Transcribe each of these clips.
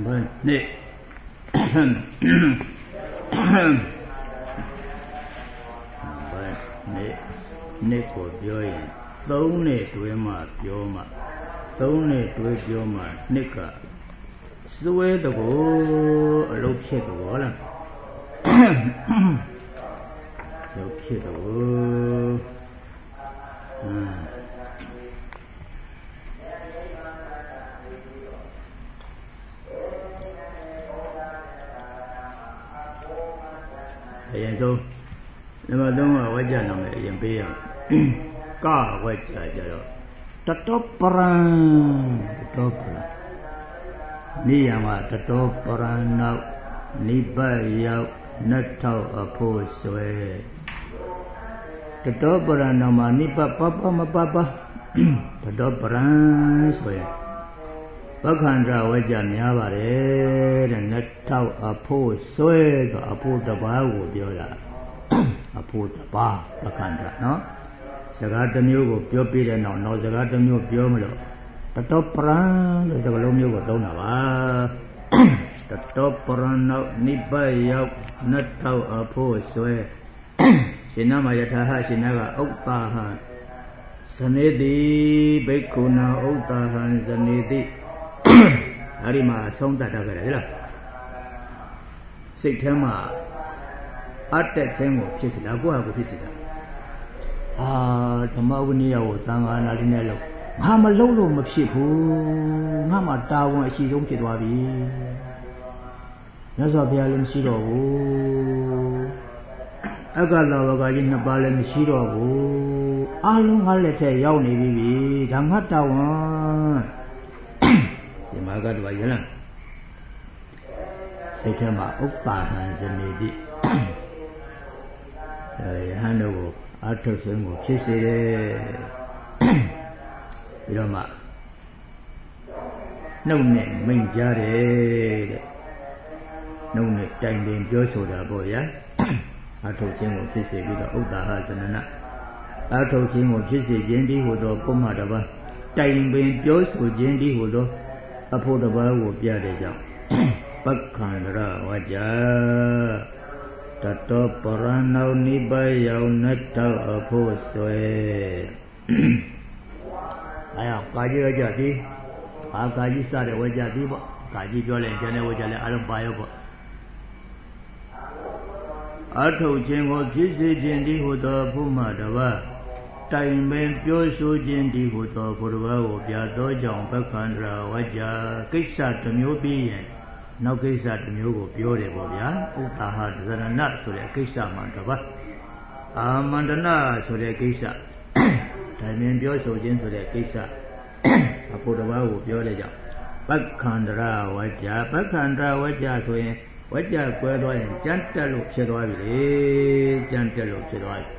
နှစ်နှစ်ကိုပြောရင်3နှစ်တွဲမှပြောမှ3နှစ်တွဲပြောမှနှစ်ကစွဲတကောအလုပ်ဖြစ်တကောလားလုပ်ဖြစ်တကောအရင်ဆုံးနံပါတ်3ကဝါကြနာမယ်အရင်ပေးရကဝါကြကြတော့တတောပရံနိယမတတောပရံနောက်နိဗ္ဗာန်ရောက်နှစ်ထောက်အဖို့ဆွဲတတောပရံနောက်မှာနိဗ္ဗာန်ပပမပပတတောပရံဆိုရင်ပက္ခန္တဝါကြများပါတယ်တဲ့နှစ်ထောက်အဖို့ဆွဲဆိုအဖို့တစ်ပါးကိုပြောတာအဖို့တစ်ပါးပက္ခန္တနော်စကားတစ်မျိုးကိုပြောပြတဲ့နောက်စကားတစ်မျိုးပြောမလို့တတောပရံလို့စကားလုံးမျိုးကိုသုံးတာပါတတောပရံနောက်နိဗ္ဗာန်ရောက်နှစ်ထောက်အဖို့ဆွဲရှင်နာမယထာဟရှင်နာကဥပ္ပါဟဇနေတိဘိက္ခုနာဥပ္ပါဟံဇနေတိအဲ့ဒီမှာဆုံးတတ်တာကြတယ်ဟဲ့လားစိတ်ထဲမှာအတ္တခြင်းကိုဖြစ်စေတာကိုယ့်ဟာကိုဖြစ်စေတာဓမ္မဝိနည်းကိုသံဃာနာတိနဲ့လို့ငါမလုပ်လို့မဖြစ်ဘူးငါမှတာဝန်အရှိဆုံးဖြစ်သွားပြီမြတ်စွာဘုရားလည်းမရှိတော့ဘူးအက္ခလဝကကြီးနှစ်ပါးလည်းမရှိတော့ဘူးအားလုံးငါလက်ထက်ရောက်နေပြီဒါငါတာဝန်ဒီမှာကတော့ရလားစိတ်ထဲမှာဥပ္ပါဟံဇနေတိယဟန်တို့ကိုအထုတ်ဆုံးကိုဖြစ်စေတယ်ပြီးတော့မှနှုတ်နဲ့မိန့်ကြားတယ်တဲ့နှုတ်နဲ့တိုင်ပင်ပြောဆိုတာပေါ့ဗျာအထုတ်ခြင်းကိုဖြစ်စေပြီးတော့ဥဒ္ဒါဟဇနနအထုတ်ခြင်းကိုဖြစ်စေခြင်းဒီဟူသောပုမ္မတပါတိုင်ပင်ပြောဆိုခြင်းဒီဟူသောအဖို့တစ်ပါးကိုပြတဲ့ကြောင့်ပက္ခန္တရဝါကြတတောပရဏောနိဗ္ဗာန်ရောက်နှစ်ထောက်အဖို့ဆွဲကာကြီးဝါကြသည်ကာကြီးစတဲ့ဝါကြသည်ပေါ့ကာကြီးပြောလိုက်ကျန်တဲ့ဝါကြလည်းအလုံးပါရောပေါ့အထုတ်ခြင်းကိုဖြစ်စေခြင်းဒီဟူသောဘုမတပါတိုင်ပင်ပြောဆိုခြင်းဒီဟူသောဘုရားကိုပြသောကြောင့်ပက္ခန္တရဝါကြကိစ္စတစ်မျိုးပြီးရင်နောက်ကိစ္စတစ်မျိုးကိုပြောတယ်ပေါ့ဗျာဥပ္ပါဟဇရဏဆိုတဲ့ကိစ္စမှတပါအာမန္တနာဆိုတဲ့ကိစ္စတိုင်ပင်ပြောဆိုခြင်းဆိုတဲ့ကိစ္စအဖို့တစ်ပါးကိုပြောတဲ့ကြောင့်ပက္ခန္တရဝါကြပက္ခန္တရဝါကြဆိုရင်ဝါကြကွဲသွားရင်ကြမ်းတက်လို့ဖြစ်သွားပြီလေကြမ်းတက်လို့ဖြစ်သွားပြီ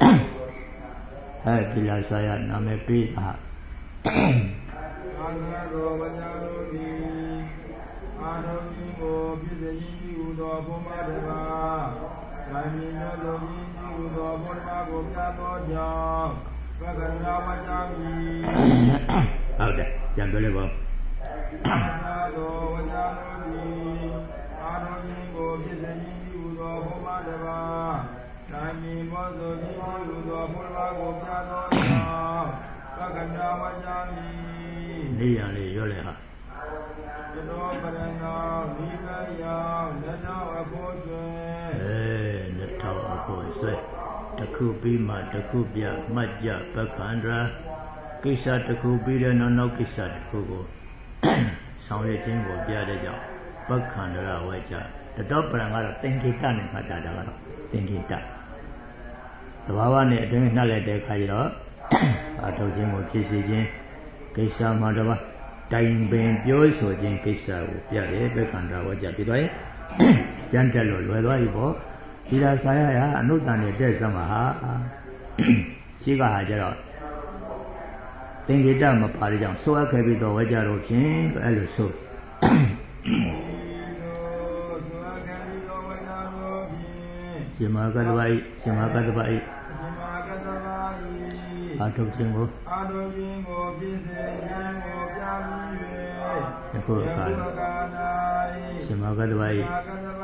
ဒီလာဆရာနာမည်ပေးစာအာနရောဝါကြတို့ဒီအာရုံကြီးကိုဖြစ်စေခြင်းဒီဟူသောဘုမတပါဓမ္မီနောလိုခြင်းဒီဟူသောဘုရားကိုပြသောကြောင့်ပက္ခန္တရဝါကြမည်ဟုတ်တယ်ပြန်ပြောလိုက်ပါအာရောဝါကြတို့ဒီအာရုံကြီးကိုဖြစ်စေခြင်းဒီဟူသောဘုမတပါဓမ္မီဘောဇောခြင်းဒီဟူသောဘုရားကိုပြသောကြောင့်ပက္ခန္တရဝါကြမည်နေရလေရောလေဟာတတောပရဏောနိဗ္ဗာန်ရောက်နှစ်ထောက်အဖို့ဆွဲနှစ်ထောက်အဖို့ဆွဲတစ်ခုပြီးမှတစ်ခုပြမှတ်ကြပက္ခန္တရာကိစ္စတစ်ခုပြီးတဲ့နောက်ကိစ္စတစ်ခုကိုဆောင်ရွက်ခြင်းကိုပြတဲ့ကြောင့်ပက္ခန္တရာဝါကြတတောပရံကတော့သင်္ကေတနဲ့မှတ်တာကတော့သင်္ကေတသဘာဝနဲ့အတွင်းနှက်လိုက်တဲ့အခါကျတော့အထုတ်ခြင်းကိုဖြစ်စေခြင်းကိစ္စမှတပါတိုင်ပင်ပြောဆိုခြင်းကိစ္စကိုပြတယ်ပက္ခန္တရဝါကြပြီးတော့ကျမ်းတက်လို့လွယ်သွားပြီပေါ့ဒီလာဆရာရအနုတ္တန်နဲ့တဲ့စမှာဟာရှိကဟာကျတော့သင်္ကေတမပါတဲ့ကြောင့်ဆိုအပ်ခဲ့ပြီးတော့ဝါကြတော့ဖြင့်အဲ့လိုဆိုရှင်မကတ္တဝါဤရှင်မကတ္တဝါဤအာထုတ်ခြင်းကိုဖြစ်စေခြင်းကိုပြပြီး၍ယခုအခါကတ္တဝါ၏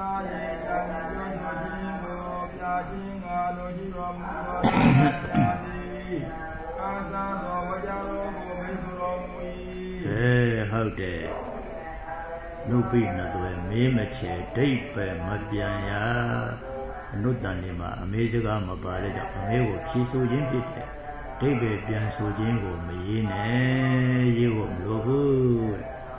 ဟုတ်တယ်နုပိနသွဲမေးမချေဒိဋ္ဌိမပြန်ရအနုတ္တန်ဒီမှာအမေစကားမပါတဲ့ကြောင့်အမေကိုဖြေဆိုခြင်းဖြစ်တယ်ဒိဋ္ဌိပြန်ဆိုခြင်းကိုမရေးနဲ့ရေးဖို့မလိုဘူး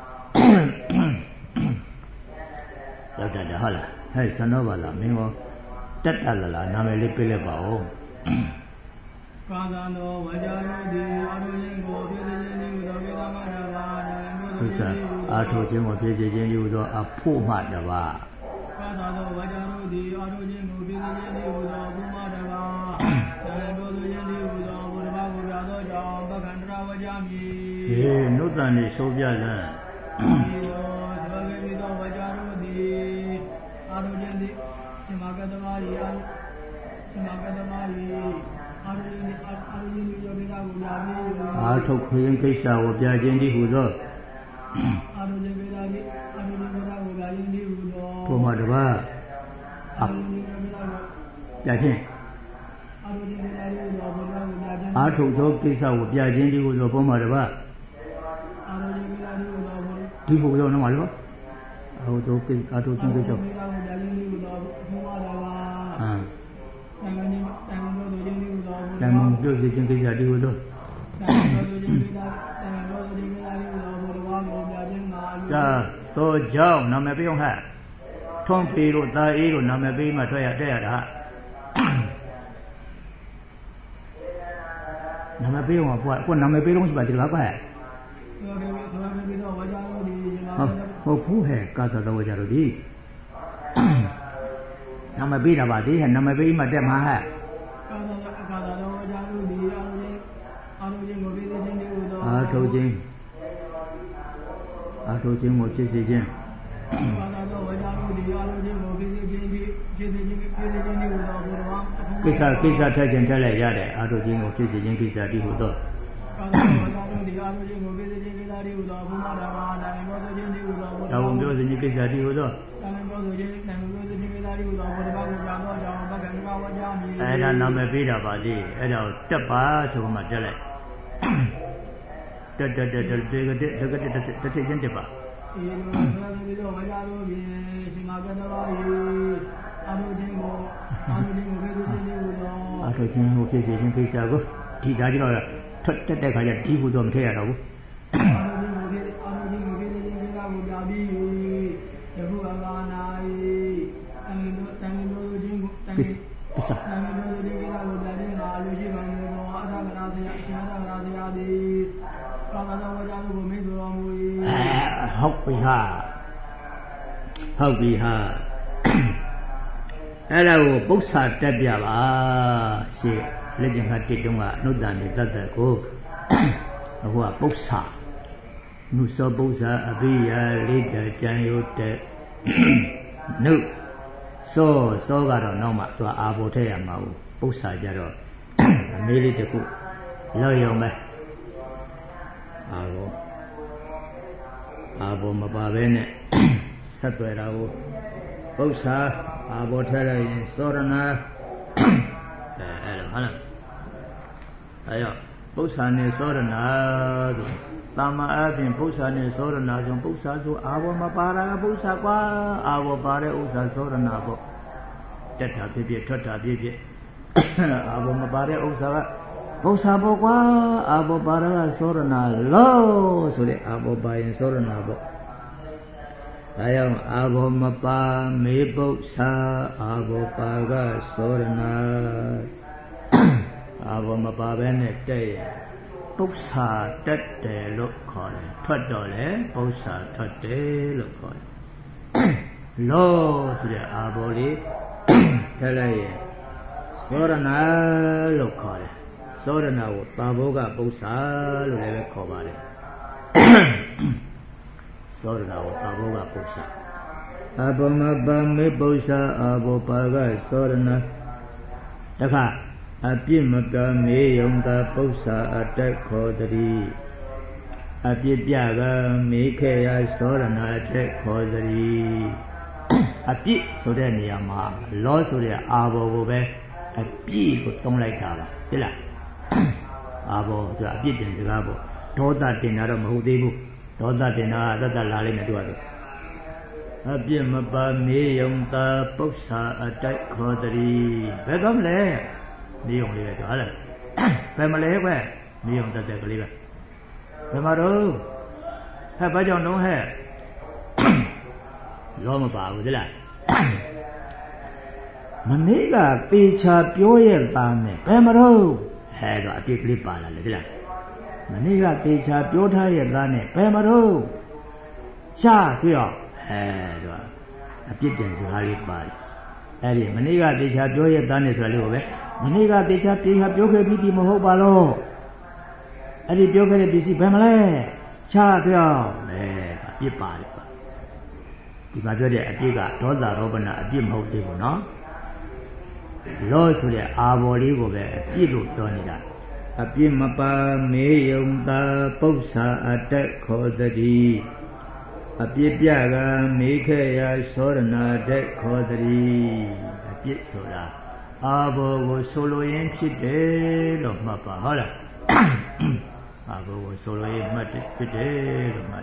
ရောက်တယ်ဟုတ်လားဟဲ့စံတော်ပါလားမင်းရောတက်တက်လာလားနာမည်လေးပြလိုက်ပါဦးကာသံတော်ဝကြရုတိအာထုခြင်းကိုပြည့်စုံခြင်းဤသို့သောဝေဒမတဘာတံဘုရားအာထုခြင်းကိုပြည့်စုံခြင်းဤသို့အဖို့မှတပါကာသံတော်ဝကြရုတိအာထုခြင်းကိုပြည့်စုံခြင်းဤသို့သောဘုမတဘာတံပြောသူခြင်းဤသို့သောဘုရားကိုပြသောကြောင့်ပက္ခန္တရဝကြမည်ဟေးနုတ္တန်နေဆိုပြလန်းဤသို့သောကေမိသောဝကြရုတိအာထုခြင်းသည်သမာကတ္တဝါဤအာထုခွင့်ကိစ္စကိုပြခြင်းတည်းဟူသောအာထုခြင်းကိစ္စကိုပြခြင်းတည်းဟူသောဘုမတပါပြခြင်းအာထုသောကိစ္စကိုပြခြင်းတည်းဟူသောဘုမတပါဒီဟူသောနော်မလို့အာထုကိစ္စအာထုခြင်းကိစ္စတန်မုံပြုစီခြင်းကိစ္စတည်းဟူသောဒါသောကြောင့်နာမည်ပြုံးဟဲ့ထွန်းပေတို့တာအေးတို့နာမည်ပေးမှထွက်ရတဲ့ရတာနာမည်ပေးအောင်ကွာကိုနာမည်ပေးလို့ရှိပါဒီလားကွာဟုတ်ဘူးဟဲ့ကာသတော်ကြတို့ဒီနာမည်ပေးတာပါဒီဟဲ့နာမည်ပေးမှတက်မှာဟဲ့အာထုခြင်းကိုဖြစ်စေခြင်းကိစ္စထက်ခြင်းထက်လိုက်ရတယ်အာထုခြင်းကိုဖြစ်စေခြင်းကိစ္စတည်းဟူသောဒါဝန်ပြောခြင်းကိစ္စတည်းဟူသောအဲ့ဒါနာမည်ပေးတာပါလေအဲ့ဒါကိုတက်ပါဆိုမှတက်လိုက်တက်ချင်းတက်ပါအာထုခြင်းကိုဖြစ်စေခြင်းကိစ္စကိုဒီဒါကြတော့ထွက်တက်ခါကျဒီဟူတော့မထည့်ရတော့ဘူးကိစ္စဟုတ်ပြီဟာအဲ့ဒါကိုပု္ပ္ပာတက်ပြပါရှေ့လက်ကျင်ခတ်တစ်တုံးကအနုတ္တန်နေတတ်တဲ့ကိုအခုကပု္ပ္ပာနုသောပု္ပ္ပာအဘိယလေးတကြံယုတဲ့နုသောကတော့နောက်မှသူအာဘောထည့်ရမှာဘူးပု္ပ္ပာကြတော့အမေးလေးတစ်ခုလောက်ရုံပဲအာဘောမပါပဲနဲ့ဆက်သွယ်တာကိုပု္ပ္ပာအာဘောထည့်လိုက်ရင်သောရဏအဲ့လိုဟုတ်လားအဲ့ရောပု္ပ္ပာနဲ့သောရဏဆိုတာမအပြင်ပု္ပ္ပာနဲ့သောရဏဆိုပု္ပ္ပာဆိုအာဘောမပါတာပု္ပ္ပာကွာအာဘောပါတဲ့ဥစ္စာသောရဏပေါ့တက်တာဖြစ်ဖြစ်ထွက်တာဖြစ်ဖြစ်အာဘောမပါတဲ့ဥစ္စာကပု္ပ္ပာပေါ့ကွာအာဘောပါတာကသောရဏလို့ဆိုတဲ့အာဘောပါရင်သောရဏပေါ့ဒါကြောင့်အာဘောမပါမေပု္ပ္ပာအာဘောပါကသောရဏအာဘောမပါပဲနဲ့တဲ့ရပု္ပ္ပာတက်တယ်လို့ခေါ်တယ်ထွက်တော့လေပု္ပ္ပာထွက်တယ်လို့ခေါ်တယ်လို့ဆိုတဲ့အာဘောလေးထည့်လိုက်ရင်သောရဏလို့ခေါ်တယ်သောရဏကိုတာဘောကပု္ပ္ပာလို့လည်းခေါ်ပါတယ်သောရဏကိုတာဘောကပု္ပ္ပာအဘမပမေပု္ပ္ပာအဘောပါကသောရဏတခါအပြစ်မကမေယုံတာပု္ပ္ပာအတက်ခေါ်တည်းအပြစ်ပြကမေခေယသောရဏအတက်ခေါ်တည်းအပြစ်ဆိုတဲ့နေရာမှာလောဆိုတဲ့အာဘောကိုပဲအပြစ်ကိုသုံးလိုက်တာပါဟုတ်လားအာဘောဆိုတာအပြစ်တင်စကားပေါ့ဒေါသတင်တာတော့မဟုတ်သေးဘူးဒေါသတင်တာကသက်သက်လာလိမ့်မယ်သူကတော့အပြစ်မပါမေယုံတာပု္ပ္ပာအတိုက်ခေါ်တည်းဘယ်တော့မလဲမေယုံလေးပဲတော့ဟုတ်လားဘယ်မလဲကွမေယုံတက်ကလေးပဲဘယ်မှာတော့ဟဲ့ဘာကြောင့်တော့ဟဲ့လောမပါဘူးသလားမနေ့ကသေချာပြောရဲ့သားနဲ့ဘယ်မှာတော့ဟဲ့တော့အပြစ်ကလေးပါလာလေသလားမနေ့ကသေချာပြောထားရဲ့သားနဲ့ဘယ်မှာတော့ရှားတွေ့အောင်ဟဲ့တော့အပြစ်တင်စကားလေးပါတယ်အဲ့ဒီမနေ့ကသေချာပြောရဲ့သားနဲ့ဆိုတာလေးကိုပဲမနေ့ကသေချာပြောခဲ့ပြီးဒီမဟုတ်ပါလို့အဲ့ဒီပြောခဲ့တဲ့ပစ္စည်းဘယ်မလဲရှားတွေ့အောင်အပြစ်ပါတယ်ဒီမှာပြောတဲ့အပြစ်ကဒေါသရောပနာအပြစ်မဟုတ်သေးဘူးနော်လောဆိုတဲ့အာဘော်လေးကိုပဲအပြစ်လို့ပြောနေတာအပြစ်မပါမေယုံတာပု္ပ္ပာအတက်ခေါ်တည်းအပြစ်ပြကမေခေယသောရဏတက်ခေါ်တည်းအပြစ်ဆိုတာအာဘော်ကိုဆိုလိုရင်းဖြစ်တယ်လို့မှတ်ပါဟုတ်လားအာဘော်ကိုဆိုလိုရင်းမှတ်တယ်ဖြစ်တယ်လို့မှတ်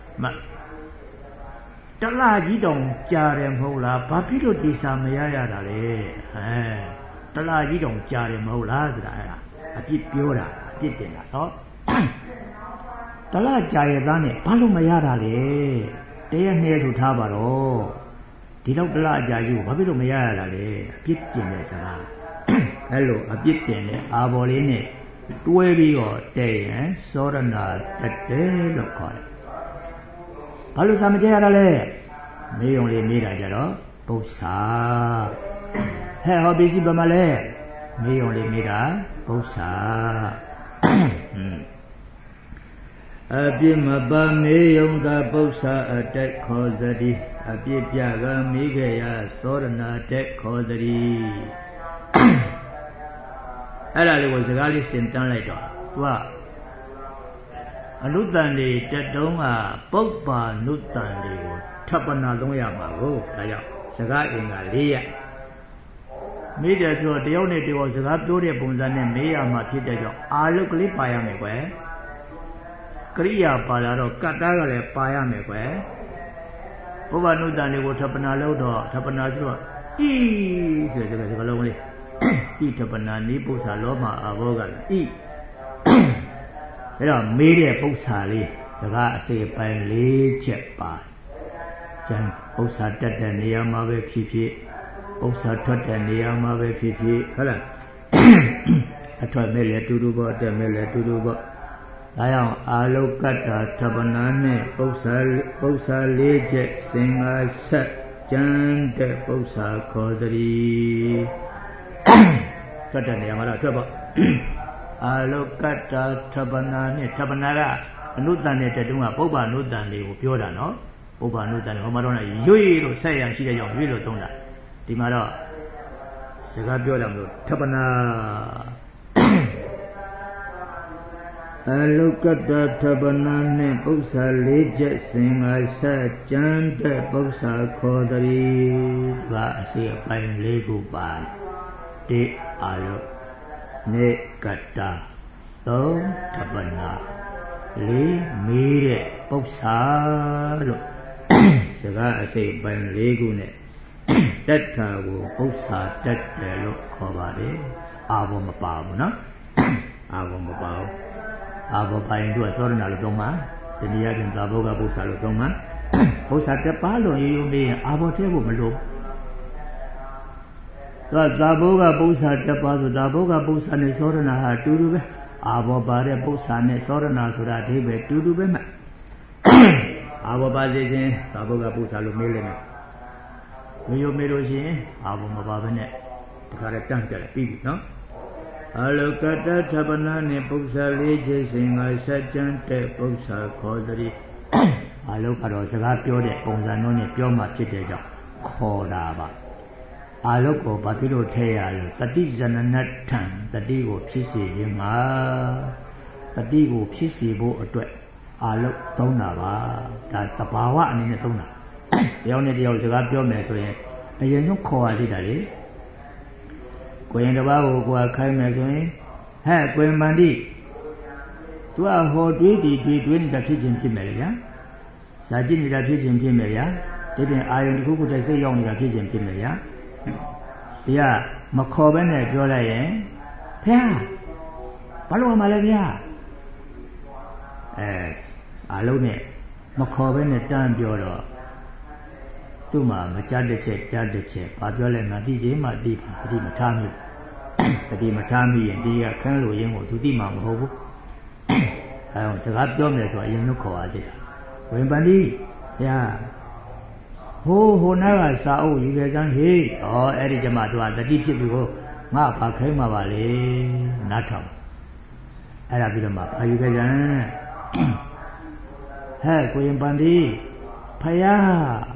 တလားကြီးတောင်ကြားတယ်မဟုတ်လားဘာဖြစ်လို့ဒီစာမရရတာလဲတလားကြီးတောင်ကြားတယ်မဟုတ်လားဆိုတာအဲ့ဒါအပြစ်ပြောတာအပြစ်တင်တာနော်တလားကြားရသားနဲ့ဘာလို့မရတာလဲတရက်နှစ်ရက်ထူထားပါတော့ဒီတော့တလားကြားကြီးကိုဘာဖြစ်လို့မရရတာလဲအပြစ်တင်တဲ့စကားအဲ့လိုအပြစ်တင်တဲ့အာဘော်လေးနဲ့တွဲပြီးတော့တဲ့ရင်သောရဏတက်တယ်လို့ခေါ်တယ်ဘာလို့စာမကြရတာလဲမေယုံလေးမေးတာကြတော့ပု္ပ္ပာဟဲ့ဟောပစ္စည်းဘာမလဲမေယုံလေးမေးတာပု္ပ္ပာအပြစ်မပါမေယုံသာပု္ပ္ပာအတက်ခေါ်တည်းအပြစ်ပြကမိခေယသောရဏတက်ခေါ်တည်းအဲ့ဒါလေးကိုစကားလေးစင်တန်းလိုက်တော့သူကအနုတ္တန်တွေတက်တုံးကပုပ္ပါနုတ္တန်တွေကိုထပ်ပနာသုံးရမှာကိုဒါကြောင့်စကားအင်္ဂါ၄ရက်မေးတယ်ဆိုတော့တယောက်နဲ့တယောက်စကားပြောတဲ့ပုံစံနဲ့မေးရမှာဖြစ်တဲ့ကြောင့်အာလုတ်ကလေးပါရမယ်ကွယ်ကရိယာပါလာတော့ကတ္တာကလည်းပါရမယ်ကွယ်ပုပ္ပါနုတ္တန်တွေကိုထပ်ပနာလို့တော့ထပ်ပနာဆိုတော့ဤဆိုတဲ့စကားလုံးလေးဤထပ်ပနာနိပု္ပ္ပာလောမအာဘောကလည်းဤအဲ့တော့မေးတဲ့ပု္ပ္ပာလေးစကားအစိပ်ပိုင်း၄ချက်ပါကျန်ပု္ပ္ပာတက်တဲ့နေရာမှာပဲဖြစ်ဖြစ်ပု္ပ္ပာထွက်တဲ့နေရာမှာပဲဖြစ်ဖြစ်ဟုတ်လားအထွက်မဲ့လေတူတူပေါ့အတက်မဲ့လေတူတူပေါ့ဒါကြောင့်အာလုကတ္တာထပနာနဲ့ပု္ပ္ပာ၄ချက်စင်္ဂါဆက်ကျန်တဲ့ပု္ပ္ပာခေါ်တည်းထွက်တဲ့နေရာမှာတော့ထွက်ပေါ့အာလုကတ္တာထပနာနဲ့ထပနာကအနုတ္တန်နဲ့တက်တုံးကပုပ္ပါနုတ္တန်လေးကိုပြောတာနော်ပုပ္ပါနုတ္တန်ဟောမှာတော့ရွေ့လို့ဆက်ရရှိတဲ့ကြောင့်ရွေ့လို့သုံးတာဒီမှာတော့စကားပြောတယ်မလို့ထပနာအာလုကတ္တာထပနာနဲ့ပု္ပ္ပာ၄ချက်စင်္ဂါဆက်ကျန်တဲ့ပု္ပ္ပာခေါ်တည်းဆိုတာအစီအပိုင်း၄ခုပါတယ်တိအာလုနေကတ္တာသုံးထပနာလေးမေးတဲ့ပု္ပ္ပာလို့စကားအစိပ်ပိုင်း၄ခုနဲ့တက်တာကိုပု္ပ္ပာတက်တယ်လို့ခေါ်ပါတယ်အာဘောမပါဘူးနော်အာဘောမပါဘူးအာဘောပိုင်းတို့သောရဏလို့သုံးပါတနည်းအားဖြင့်သာဘောကပု္ပ္ပာလို့သုံးပါပု္ပ္ပာတက်ပါလို့ရိုးရိုးမေးရင်အာဘောထဲဖို့မလို့သာဘောကပု္ပ္ပာတက်ပါဆိုသာဘောကပု္ပ္ပာနဲ့သောရဏဟာတူတူပဲအာဘောပါတဲ့ပု္ပ္ပာနဲ့သောရဏဆိုတာအဓိပ္ပာယ်တူတူပဲမှအာဘောပါစေခြင်းသာဘောကပု္ပ္ပာလို့မေးလိုက်မယ်ရိုးရိုးမေးလို့ရှိရင်အာဘောမပါဘဲနဲ့ဒီခါတည်းတန်းကြတယ်ပြီးပြီနော်အာလုကတ္တထပနာနဲ့ပု္ပ္ပာ၄ချက်စင်္ဂါဆက်ကျန်တဲ့ပု္ပ္ပာခေါ်တည်းအာလုကတော့စကားပြောတဲ့ပုံစံမျိုးနဲ့ပြောမှဖြစ်တဲ့ကြောင့်ခေါ်တာပါအာလုကိုဘာဖြစ်လို့ထဲရလဲတတိဇနနထံတတိကိုဖြစ်စေခြင်းမှာတတိကိုဖြစ်စေဖို့အတွက်အာလုသုံးတာပါဒါသဘာဝအနေနဲ့သုံးတာယောက်နဲ့တယောက်စကားပြောမယ်ဆိုရင်အရင်ဆုံးခေါ်ရသေးတာလေကိုရင်တစ်ပါးကိုကိုယ်ခိုင်းမယ်ဆိုရင်ဟဲ့ကိုရင်ပန္တိသူကဟောတွေးဒီတွေးနေတာဖြစ်ခြင်းဖြစ်မယ်လေဗျာဇာကြည့်နေတာဖြစ်ခြင်းဖြစ်မယ်ဗျာဒီပြင်အာယုန်တစ်ခုခုတည်းစိတ်ရောက်နေတာဖြစ်ခြင်းဖြစ်မယ်ဗျာဒီကမခေါ်ဘဲနဲ့ပြောလိုက်ရင်ဖះဘာလို့မှလဲဗျာအားလုံးနဲ့မခေါ်ဘဲနဲ့တန်းပြောတော့သူ့မှာမကြတဲ့ချက်ကြားတဲ့ချက်ဘာပြောလဲမသိချင်းမှသိပါအတိမထားမိအတိမထားမိရင်ဒီကခန်းလိုရင်းကိုသူသိမှာမဟုတ်ဘူးအဲဒါစကားပြောမယ်ဆိုအရင်ကခေါ်ရသေးတာဝင်ပန္တိဗျာဟိုနာကစာအုပ်ယူခဲ့စမ်းဟေးအဲ့ဒီကျမသူကတတိဖြစ်ပြီကိုငါဘာခိုင်းမှာပါလေနားထောင်အဲ့ဒါပြီးတော့မှဘာယူခဲ့စမ်းဟဲ့ကိုရင်ပန္တိဖယား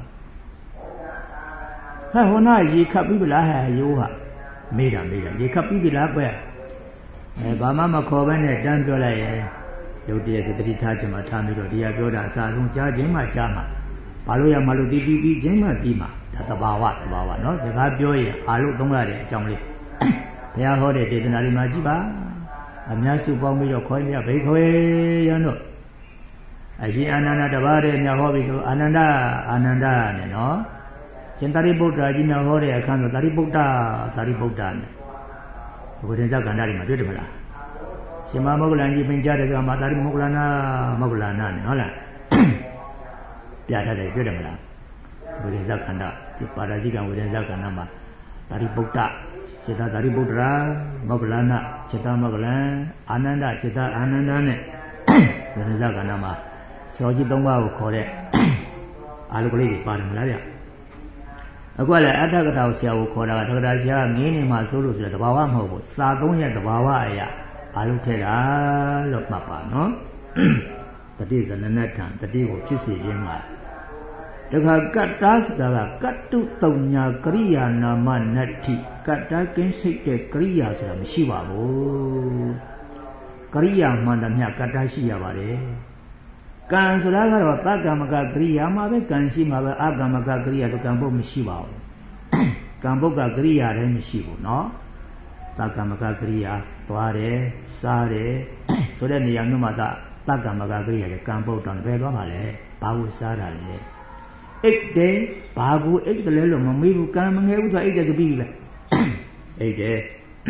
ဟဲ့ဟိုနာရေခတ်ပြီးပလားဟဲ့ရိုးဟာမေးတာရေခတ်ပြီးပြီလားကွဘာမှမခေါ်ဘဲနဲ့တန်းပြောလိုက်ရဲ့ရုပ်တရက်သတိထားခြင်းမှာထားပြီးတော့တရားပြောတာအစားဆုံးကြားခြင်းမှကြားမှာဘာလို့ရမလို့ပြီးခြင်းမှပြီးမှာဒါသဘာဝနော်စကားပြောရင်အားလို့သုံးရတဲ့အကြောင်းလေးဘုရားဟောတဲ့ဒေသနာတွေမှာကြည့်ပါအများစုပေါင်းပြီးတော့ခေါ်ရဘိခွေရတော့အရှင်အာနန္ဒတပါးတဲ့မြတ်ဟောပြီဆိုအာနန္ဒနဲ့နော်ရှင်သာရိပုတ္တရာကြီးမြတ်ဟောတဲ့အခါဆိုသာရိပုတ္တနဲ့ဘုရင်ဇကန္ဓာတွေမှာတွေ့တယ်မလားရှင်မမောဂလန်ကြီးပင်ကြားတဲ့ကမှာသာရိမောဂလနာနဲ့ဟုတ်လားပြထားတယ်တွေ့တယ်မလားဝိရိယဇခန္ဓာဒီပါရဇိကဝိရိယဇခန္ဓာမှာသာရိပုတ္တစေတသာရိပုတ္တရာမောဂလနာစေတမောဂလန်အာနန္ဒစေတအာနန္ဒနဲ့ဝိရိယဇခန္ဓာမှာစောကြီး၃ပါးကိုခေါ်တဲ့အာလုကလေးတွေပါတယ်မလားဗျအခုလည်းအဋ္ဌကထာကိုဆရာကိုခေါ်တာကတက္ကရာဆရာကငင်းနေမှာစိုးလို့ဆိုတဲ့သဘာဝမဟုတ်ဘူးစာသုံးရဲ့သဘာဝအရာအာလုထဲတာလို့မှတ်ပါနော်တတိဇနနထံတတိကိုဖြစ်စေခြင်းမှာတခါကတ္တာဆိုတာကကတ္တုတုံညာကရိယာနာမနတ္ထိကတ္တာကင်းစိတ်တဲ့ကရိယာဆိုတာမရှိပါဘူးကရိယာမှန်တယ်မြတ်ကတ္တာရှိရပါတယ်ကံဆိုတာကတော့သကမ္မကကရိယာမှာပဲကံရှိမှာပဲအကမ္မကကရိယာတော့ကံပုတ်မရှိပါဘူးကံပုတ်ကကရိယာလည်းမရှိဘူးเนาะသကမ္မကကရိယာသွားတယ်စားတယ်ဆိုတဲ့နေရာမျိုးမှာသကမ္မကကရိယာကံပုတ်တော့ဘယ်သွားမှာလဲဘာကိုစားတာလဲအိတ်တယ်ဘာကိုအိတ်တယ်လဲလို့မမေးဘူးကံမငယ်ဘူးဆိုအိတ်တယ်ကပြီးပြီပဲအိတ်တယ်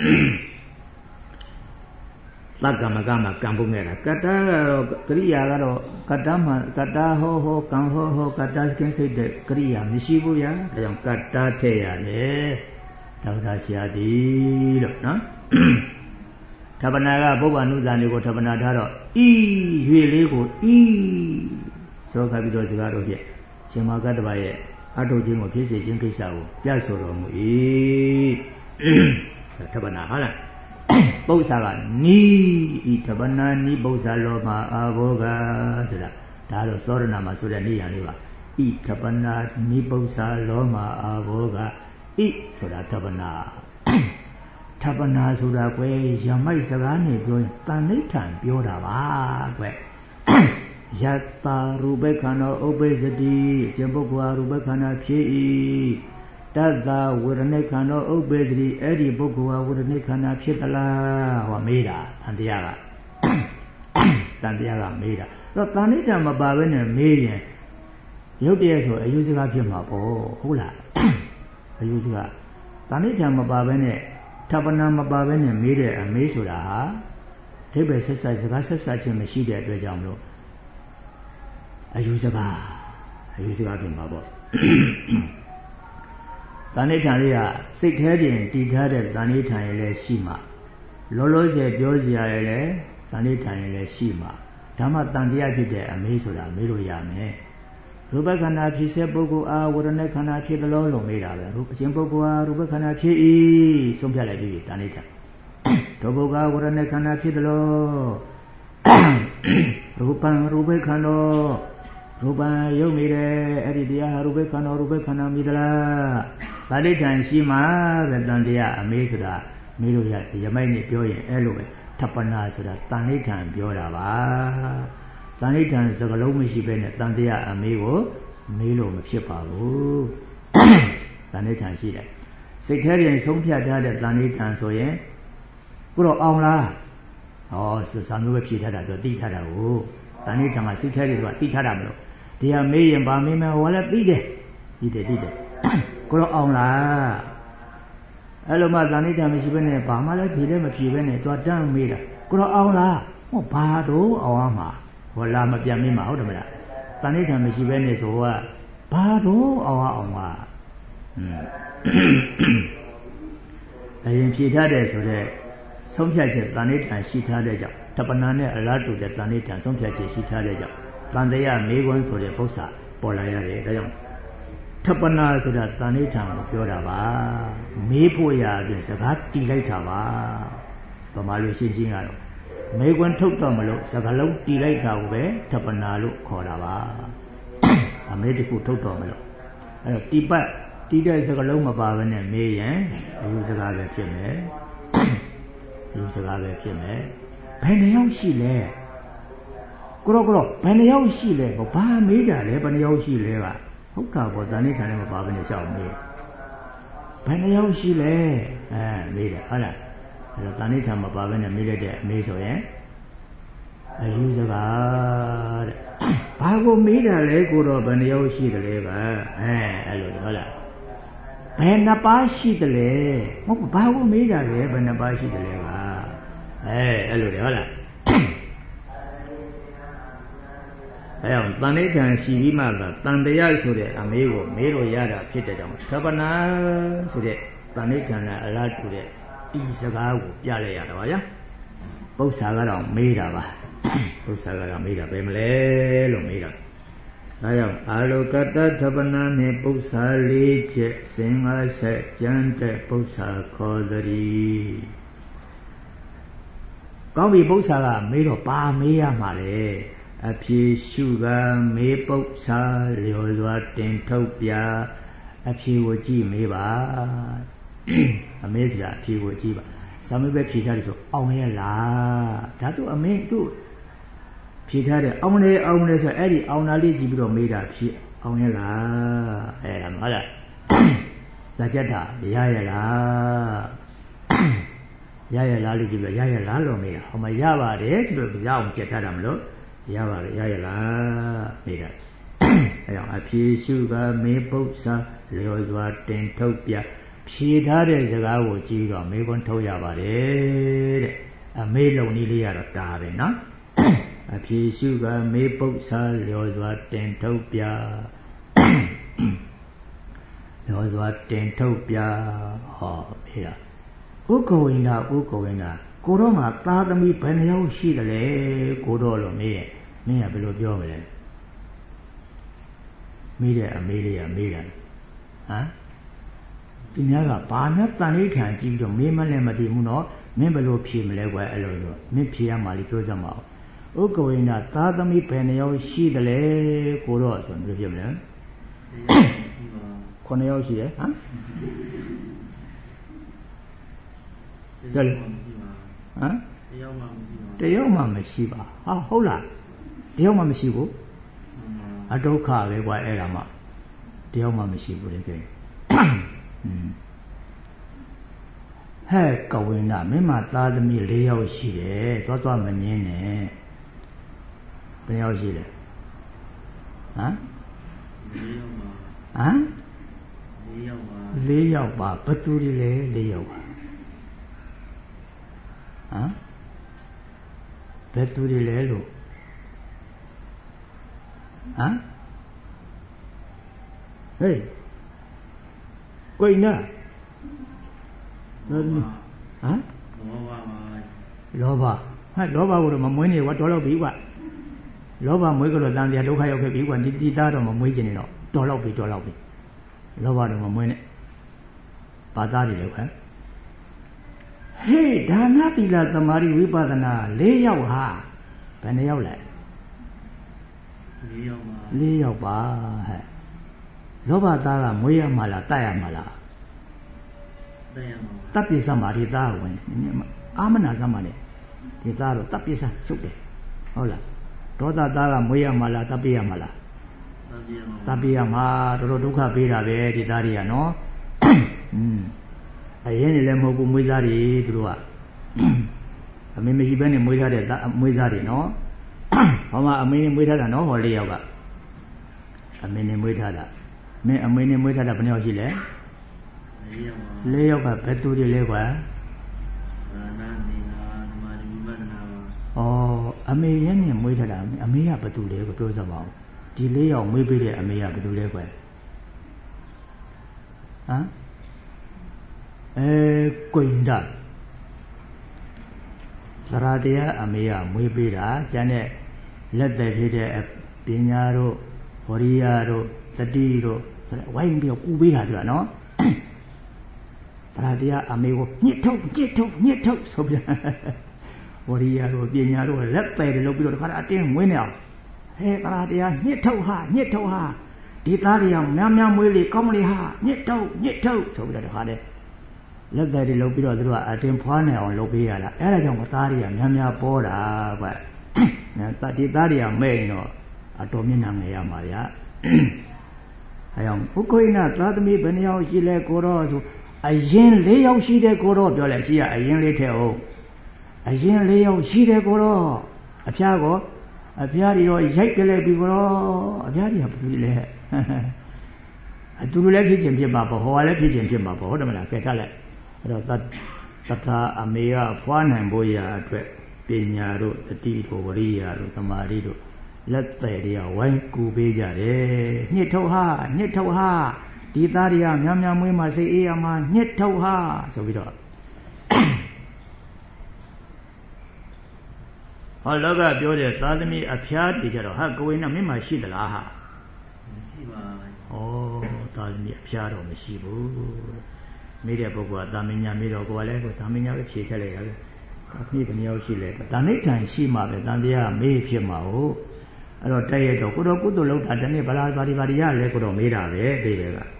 သကမ္မကမှာကံပုတ်နေတာကတ္တကတော့ကရိယာကတော့ကတ္တမှာကတ္တဟောကံဟောကတ္တစကင်းစိတ်တဲ့ကရိယာမရှိဘူးဗျာဒါကြောင့်ကတ္တထည့်ရတယ်ဒေါက်တာဆရာကြီးလို့နော်ထပနာကပုဗ္ဗနုဇာနေကိုထပနာထားတော့ဤရွေလေးကိုဤဆိုခါပြီးတော့စကားတော့ပြရှင်မကတ္တဗရဲ့အထုတ်ခြင်းကိုဖြစ်စေခြင်းကိစ္စကိုပြဆိုတော်မူ၏ထပနာဟုတ်လားပု္ပ္ပာကနီဤထပနာနီပု္ပ္ပာလောမအာဘောဂဆိုတာဒါတော့သောရဏမှာဆိုတဲ့နေရာလေးပါဤထပနာနီပု္ပ္ပာလောမအာဘောဂဤဆိုတာထပနာဆိုတာကွယ်ရမိုက်စကားနဲ့ပြောရင်တန်ဋိဌံပြောတာပါကွယ်ယတ္တာရူပခန္ဓာဥပ္ပဇတိအကျင့်ပုဂ္ဂိုလ်ရူပခန္ဓာဖြစ်၏တတ္တဝေရဏိခန္ဓာဥပ္ပဇတိအဲ့ဒီပုဂ္ဂိုလ်ဝေရဏိခန္ဓာဖြစ်သလားဟောမေးတာတန်တရားကမေးတာတော့တန်ဋိဌံမပါဘဲနဲ့မေးရင်ရုပ်တရက်ဆိုအယူစကားဖြစ်မှာပေါ့ဟုတ်လားအယူစကားတန်ဋိဌံမပါဘဲနဲ့ထပနာမပါဘဲနဲ့မေးတဲ့အမေးဆိုတာဟာအဓိပ္ပာယ်ဆက်ဆက်စကားဆက်ဆက်ခြင်းမရှိတဲ့အတွက်ကြောင့်မလို့အယူစကားပြင်ပါပေါ့တဏှိဌာန်လေးကစိတ်แท้ပြင်တည်ထားတဲ့တဏှိဌာန်ရလည်းရှိမှလောလောဆယ်ပြောစရာရလည်းတဏှိဌာန်ရလည်းရှိမှဒါမှတန်တရားဖြစ်တဲ့အမေးဆိုတာမေးလို့ရမယ်ရူပခန္ဓာဖြစ်စေပုဂ္ဂိုလ်အားဝရဏခန္ဓာဖြစ်သလိုလို့မေးတာပဲအရှင်ပုဂ္ဂိုလ်အားရူပခန္ဓာဖြစ်၏ဆုံးဖြတ်လိုက်ပြီတဏှိဌာန်ဒုပုဂ္ဂိုလ်ဝရဏခန္ဓာဖြစ်သလိုရူပခန္ဓာရူပယုတ်နေတယ်အဲ့ဒီတရားရူပခန္ဓာမိသလားသာဋိဌံရှိမှပဲတန်တရားအမေးဆိုတာမေးလို့ရရမိုက်နဲ့ပြောရင်အဲ့လိုပဲထပနာဆိုတာတန်ဋိဌံပြောတာပါတန်ဋိဌံစကလုံးမရှိဘဲနဲ့တန်တရားအမေးကိုမေးလို့မဖြစ်ပါဘူးတဏိဌာန်ရှိတယ်စိတ်ထဲတွင်ဆုံးဖြတ်ထားတဲ့တဏိဌာန်ဆိုရင်ကိုတော့အောင်လားဟောဆိုစာမျိုးပဲဖြေထားတာဆိုသိထားတာကိုတဏိဌာန်ကစိတ်ထဲတွေကသိထားတာမလို့ဒီဟာမေးရင်ဗာမေးမယ်ဟောလည်းသိတယ်ကိုတော့အောင်လားအဲ့လိုမှတဏိဌာန်မရှိဘဲနဲ့ဘာမှလည်းဖြေလည်းမဖြေဘဲနဲ့တွားတန်းမေးတာကိုတော့အောင်လားဟောဘာတော့အောင်ရမှာဟောလာမပြန်မေးမှာဟုတ်တယ်မလားတဏိဌာန်မရှိဘဲနဲ့ဆိုကဘာတော့အောင်ပါအရင်ဖြေထားတယ်ဆိုတော့ဆုံးဖြတ်ချက်တဏိဌာန်ရှိထားတဲ့ကြောင့်တပနာနဲ့အလားတူတဲ့တဏိဌာန်ဆုံးဖြတ်ချက်ရှိထားတဲ့ကြောင့်တန်တရားမေခွန်းဆိုတဲ့ပု္ပ္ပာပေါ်လာရတယ်ဒါကြောင့်တပနာဆိုတာတဏိဌာန်ကိုပြောတာပါမေးဖို့ရာအတွင်းစကားတီလိုက်တာပါဗမာလူရှင်းရှင်းကတော့မေခွန်းထုတ်တော့မလို့စကားလုံးတီလိုက်တာကိုပဲတပနာလို့ခေါ်တာပါအမေတခုထုတ်တော့မလို့အဲ့တော့တိပတ်တီးတဲ့စကားလုံးမပါဘဲနဲ့မေးရင်အယူစကားပဲဖြစ်မယ်အယူစကားပဲဖြစ်မယ်ဘယ်နှယောက်ရှိလဲကိုရောဘယ်နှယောက်ရှိလဲဘာမေးကြလဲဘယ်နှယောက်ရှိလဲကဟုတ်တာပေါ့ဇာနိဌာန်နဲ့မပါဘဲနဲ့ရှောက်မေးဘယ်နှယောက်ရှိလဲမေးတယ်ဟုတ်လားအဲ့တော့ဇာနိဌာန်မပါဘဲနဲ့မေးလိုက်တဲ့အမေးဆိုရင်အယူစကားတဲ့ဘာကိုမေးတာလဲကိုတော့ဘယ်နှယောက်ရှိတယ်လဲပါအဲ့လိုဟုတ်လားဘယ်နှပါးရှိတယ်လဲဟုတ်ဘာကိုမေးတာလဲဘယ်နှပါးရှိတယ်လဲပါအဲ့လိုတယ်ဟုတ်လားအဲ့အောင်တဏိဌာန်ရှိပြီးမှသာတန်တရားဆိုတဲ့အမေးကိုမေးလို့ရတာဖြစ်တဲ့ကြောင့်သဗ္ဗနာဆိုတဲ့တဏိဌာန်ကအလားတူတဲ့ဒီစကားကိုပြလိုက်ရတာပါဗျာပု္ပ္ပာကတော့မေးတာပါပု္ပ္ပာကတော့မေးတာပဲမလဲလို့မေးတာဒါကြောင့်အာလောကတ္တသဗ္ဗနာနှင့်ပု္ပ္ပာ၄ချက်စင်္ဃဆက်ကျမ်းတဲ့ပု္ပ္ပာခေါ်သည်ကောင်းပြီပု္ပ္ပာကမေးတော့ပါမေးရမှာလေအဖြေရှုကမေးပု္ပ္ပာလျော်စွာတင်ထုတ်ပြအဖြေကိုကြည့်မေးပါအမေးစရာအဖြေကိုကြည့်ပါစာမေးပဲဖြေထားတယ်ဆိုအောင်ရဲ့လားဒါသူအမေသူဖြေထားတယ်အောင်လေဆိုအဲ့ဒီအောင်နာလေးကြည့်ပြီးတော့မေးတာဖြေအောင်ရဲ့လားအဲ့ဒါဟုတ်လားဇာကြက်တာရရလားရရလားလေးကြည့်ပြီးရရလားလို့မေးတာဟောမရပါတယ်ဆိုတော့ရအောင်ကြက်ထားတာမလို့ရပါတယ်ရရလားမေးတာအဲ့တော့အဖြေရှုကမေးပု္ပ္ပာလျော်စွာတင်ထုတ်ပြဖြေထားတဲ့စကားကိုကြည့်တော့မေးခွန်းထုတ်ရပါတယ်တဲ့အမေးလုံးနည်းလေးကတော့ဒါပဲနော်အဖြေရှုကမေးပု္ပ္ပာလျော်စွာတင်ထုတ်ပြလျော်စွာတင်ထုတ်ပြဟောမေးတာဥက္ကဝိန္ဒကိုတော့မှသားသမီးဘယ်နှယောက်ရှိတယ်လဲကိုတော့လို့မေးရဲ့မင်းကဘယ်လိုပြောမလဲမေးတဲ့အမေးလေးကမေးတယ်ဟမ်သူများကဘာနဲ့တန်ဋိဌာန်ကြည့်ပြီးတော့မေးမလဲမသိဘူးနော်မင်းဘယ်လိုဖြေမလဲကွယ်အဲ့လိုတော့မင်းဖြေရမှာလေပြောစမ်းပါဦးဥက္ကဝိန္ဒသားသမီးဘယ်နှယောက်ရှိတယ်လဲကိုတော့ဆိုဘယ်လိုပြောမလဲ9ယောက်ရှိတယ်ဟမ်တယ်ဟမ်တယောက်မှမရှိပါဟာဟုတ်လားတယောက်မှမရှိဘူးအဒုက္ခပဲကွာအဲ့ဒါမှတယောက်မှမရှိဘူးလေကဲဟဲ့ကဝိန္ဒမင်းမသားသမီး4ယောက်ရှိတယ်သွားမငင်းနဲ့ဘယ်ယောက်ရှိလဲဟမ်4ယောက်ပါဘသူတွေလဲ4ယောက်ပါဟမ်ဘယ်သူတွေလဲလို့ဟမ်ဟေးကိုင်နာဟမ်လောဘဟာလောဘကိုတော့မမွေးနေကွာတော်တော့ပြီကွာလောဘမွေးကြတော့တန်တရားဒုက္ခရောက်ခဲ့ပြီကွာဒီသားတော့မမွေးခြင်းနေတော့တော်တော့ပြီလောဘတော့မမွေးနဲ့ဘာသားတွေလဲခွာဟေးဒါနသီလသမာဓိဝိပဿနာ4ယောက်ဟာဘယ်နှယောက်လဲ4ယောက်ပါဟဲ့လောဘသားကမွေးရမှာလားတတ်ရမှာလားတတ်ပြစမှာဒီသားဝင်အာမနာစမှာနဲ့ဒီသားတော့တတ်ပြစရှုပ်တယ်ဟုတ်လားဒေါသသားကမွေးရမှာလားတတ်ပြရမှာလားတာပြေးရမှာတော်တော်ဒုက္ခပေးတာပဲဒီသားတွေကနော်အရင်နေလည်းမဟုတ်ဘူးမွေးသားတွေသူတို့ကအမေမရှိဘဲနဲ့မွေးထားတဲ့မွေးသားတွေနော်ဟောမှာအမေနဲ့မွေးထားတာနော်ဟော၄ယောက်ကအမေနဲ့မွေးထားတာမင်းအမေနဲ့မွေးထားတာဘယ်နှယောက်ရှိလဲ၄ယောက်ကဘယ်သူတွေလဲကွာအမေရဲ့နဲ့မွေးထားတာအမေကဘယ်သူလဲကိုပြောစမ်းပါဦးဒီ၄ယောက်မွေးပေးတဲ့အမေကဘယ်သူလဲကွာဟမ်ကွင်တာသရတရားအမေကမွေးပေးတာကျန်တဲ့လက်သက်ဖြစ်တဲ့ပညာတို့ဝရိယတို့တတိတို့ဆိုတဲ့ဝိုင်းပြီးကူပေးတာဆိုတာနော်သရတရားအမေကိုညှစ်ထုတ်ဆိုပြဝရိယတို့ပညာတို့လက်သက်တွေလုပ်ပြီးတော့တခါအတင်းမွေးနေအောင်ဟဲ့သရတရားညှစ်ထုတ်ဟာဒီသားတွေကများမွေးလေကောင်းလေဟာညှစ်ထုတ်ဆိုပြီးတော့တခါတည်းလက်သက်တွေလုပ်ပြီးတော့သူတို့ကအတင်းဖွားနေအောင်လုပ်ပေးရတာအဲ့ဒါကြောင့်သားတွေကများပေါ်တာကွဒီသားတွေကမဲ့ရင်တော့အတော်မျက်နှာငယ်ရမှာဗျာအဲကြောင့်ဥက္ကိုင်းနာသားသမီးဘယ်နှယောက်ရှိလဲကိုတော့ဆိုအရင်၄ယောက်ရှိတယ်ကိုတော့ပြောလိုက်ရှိရအရင်လေးထဲအောင်အရင်၄ယောက်ရှိတယ်ကိုတော့အဖျားတွေတော့ရိုက်ပြလိုက်ပြီကိုတော့အဖျားတွေကဘာလို့လဲအတူတူလည်းဖြစ်ခြင်းဖြစ်မှာပေါ့ဟောလည်းဖြစ်ခြင်းဖြစ်မှာပေါ့ဟုတ်တယ်မလားကဲထားလိုက်အဲ့တော့တထာအမေကဖွားနိုင်ဖို့ရာအတွက်ပညာတို့တတိတို့ဝရိယတို့သမာဓိတို့လက်သက်တွေကဝိုင်းကူပေးကြတယ်ညှစ်ထုတ်ဟာဒီသားတွေကများမွေးမှစိတ်အေးရမှာညှစ်ထုတ်ဟာဆိုပြီးတော့ဟောလောကပြောတဲ့သာသမီအဖျားတွေကြတော့ဟာကိုဝိနာမင်းမရှိသလားဟာမရှိပါဘူးဩသာသမီအဖျားတော့မရှိဘူးမိတဲ့ပုဂ္ဂိုလ်ကသာမညာမိတော့ကိုယ်ကလည်းသာမညာပဲဖြေထက်လိုက်ရတယ်အဖေဘယ်နှယောက်ရှိလဲတဏိဋ္ဌာန်ရှိမှပဲတန်တရားမေးဖြစ်မှာဟုတ်အဲ့တော့တိုက်ရတော့ကိုတော့ကုသိုလ်လုပ်တာတနေ့ဗလာပါဒီရလဲကိုတော့မေးတာပဲဒီပဲကဒါ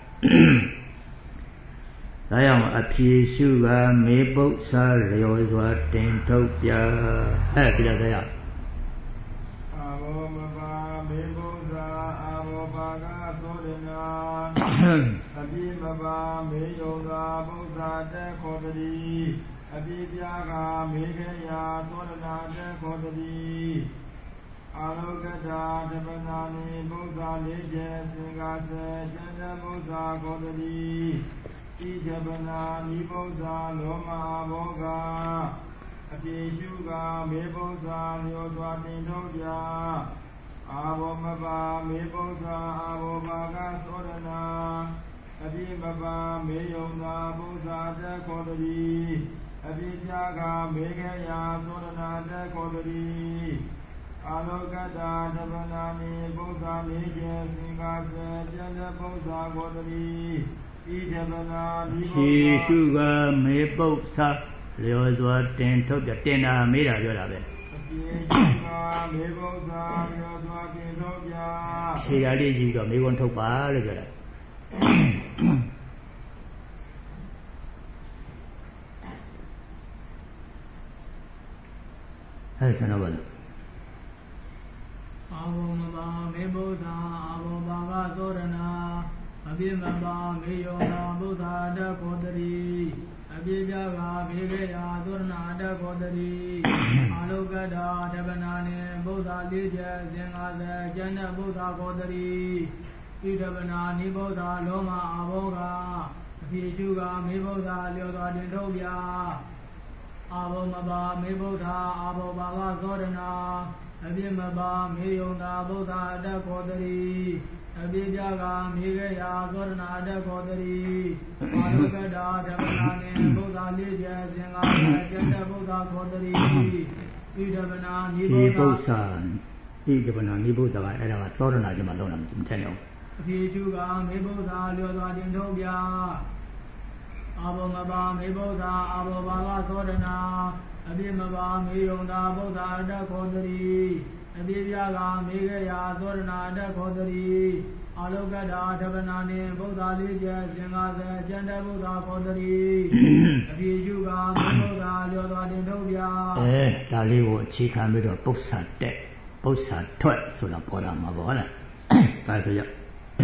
ကြောင့်အဖြေရှုကမေပု္ပ္ပာလျော်စွာတင်ထုတ်ပြဒီလိုဆိုရအာဘောမပါမေပု္ပ္ပာအာဘောပါကသောရဏအပိမပါမေယုံသာပု္ပ္ပာတေခောတိအပိပြာကမေခေယသောရဏတေခောတိအာလောကတာတပနာနိပု္ပ္ပာလေးကျစင်္ကာစေတန္တပု္ပ္ပာခောတိဣဇဗနာနိပု္ပ္ပာလောမဘောကအပြေရှုကမေပု္ပ္ပာလျောစွာတင်ထုတ်ကြအာဘောမပါမေပု္ပ္ပာအာဘောပါကသောရဏအပိမပါမေယုံသာပု္ပ္ပာတေခောတိအပိပြာကမေခေယသောရဏတေခောတိအာလောကတာတပနာနိပု္ပ္ပာလေးကျစင်္ကာစေတန္တပု္ပ္ပာခောတိဣဒဗနာနိဖြေရှုကမေပု္ပ္ပာလျောစွာတင်ထုတ်ပြတင်တာမေးတာပြောတာပဲဖြေရှုကမေပု္ပ္ပာလျောစွာတင်ထုတ်ပြဖြေရလေးကြီးတော့မေခွန်းထုတ်ပါလို့ပြောတာအဲ့ဆန္ဒပါလို့အာဘောမပါမေဗုဒ္ဓအာဘောဘာဂသောရဏအပိမပါမေယောနာဗုဒ္ဓတခောတရိအပိပြာကဘေကေယသောရဏတခောတရိအာလောကတာတပနာနေဗုဒ္ဓလေးချက်စင်္ဃာစေကျန်တဲ့ဗုဒ္ဓခောတရိဣဒဗနာနိဗုဒ္ဓလောမအာဘောကအပိရှုကမေဗုဒ္ဓလျောစွာတင်ထုတ်ပြအာဘောမပါမေဗုဒ္ဓအာဘောဘာဂသောရဏအပိမပါမေယုံသာဗုဒ္ဓတခောတရိအပိပြာကမေခေယသောရဏတခောတရိအာလောကတာဓမ္မနာနေဗုဒ္ဓလေးချက်စင်္ဃာကျန်တဲ့ဗုဒ္ဓခောတရိဣဒဗနာနိဗုဒ္ဓဒီပု္ပ္ပာဣဒဗနာနိဗုဒ္ဓကအဲ့ဒါကသောရဏကျမလုံးတာမထက်နဲ့အောင်အပိရှုကမေဗုဒ္ဓလျောစွာတင်ထုတ်ပြအာဘောမပါမေဗုဒ္ဓအာဘောဘာဂသောရဏအပိမပါမေယုံသာဗုဒ္ဓတခောတရိအပိပြာကမေခေယသောရဏတခောတရိအာလောကတာဓဗ္ဗနာနေဗုဒ္ဓလေးချက်စင်္ဃာစေကျန်တဲ့ဗုဒ္ဓခောတရိအပိရှုကမေဗုဒ္ဓလျောစွာတင်ထုတ်ပြဒါလေးကိုအခြေခံပြီးတော့ပု္ပ္ပာတက်ပု္ပ္ပာထွက်ဆိုတာပေါ်လာမှာပေါ့ဟုတ်လားဒါဆိုရ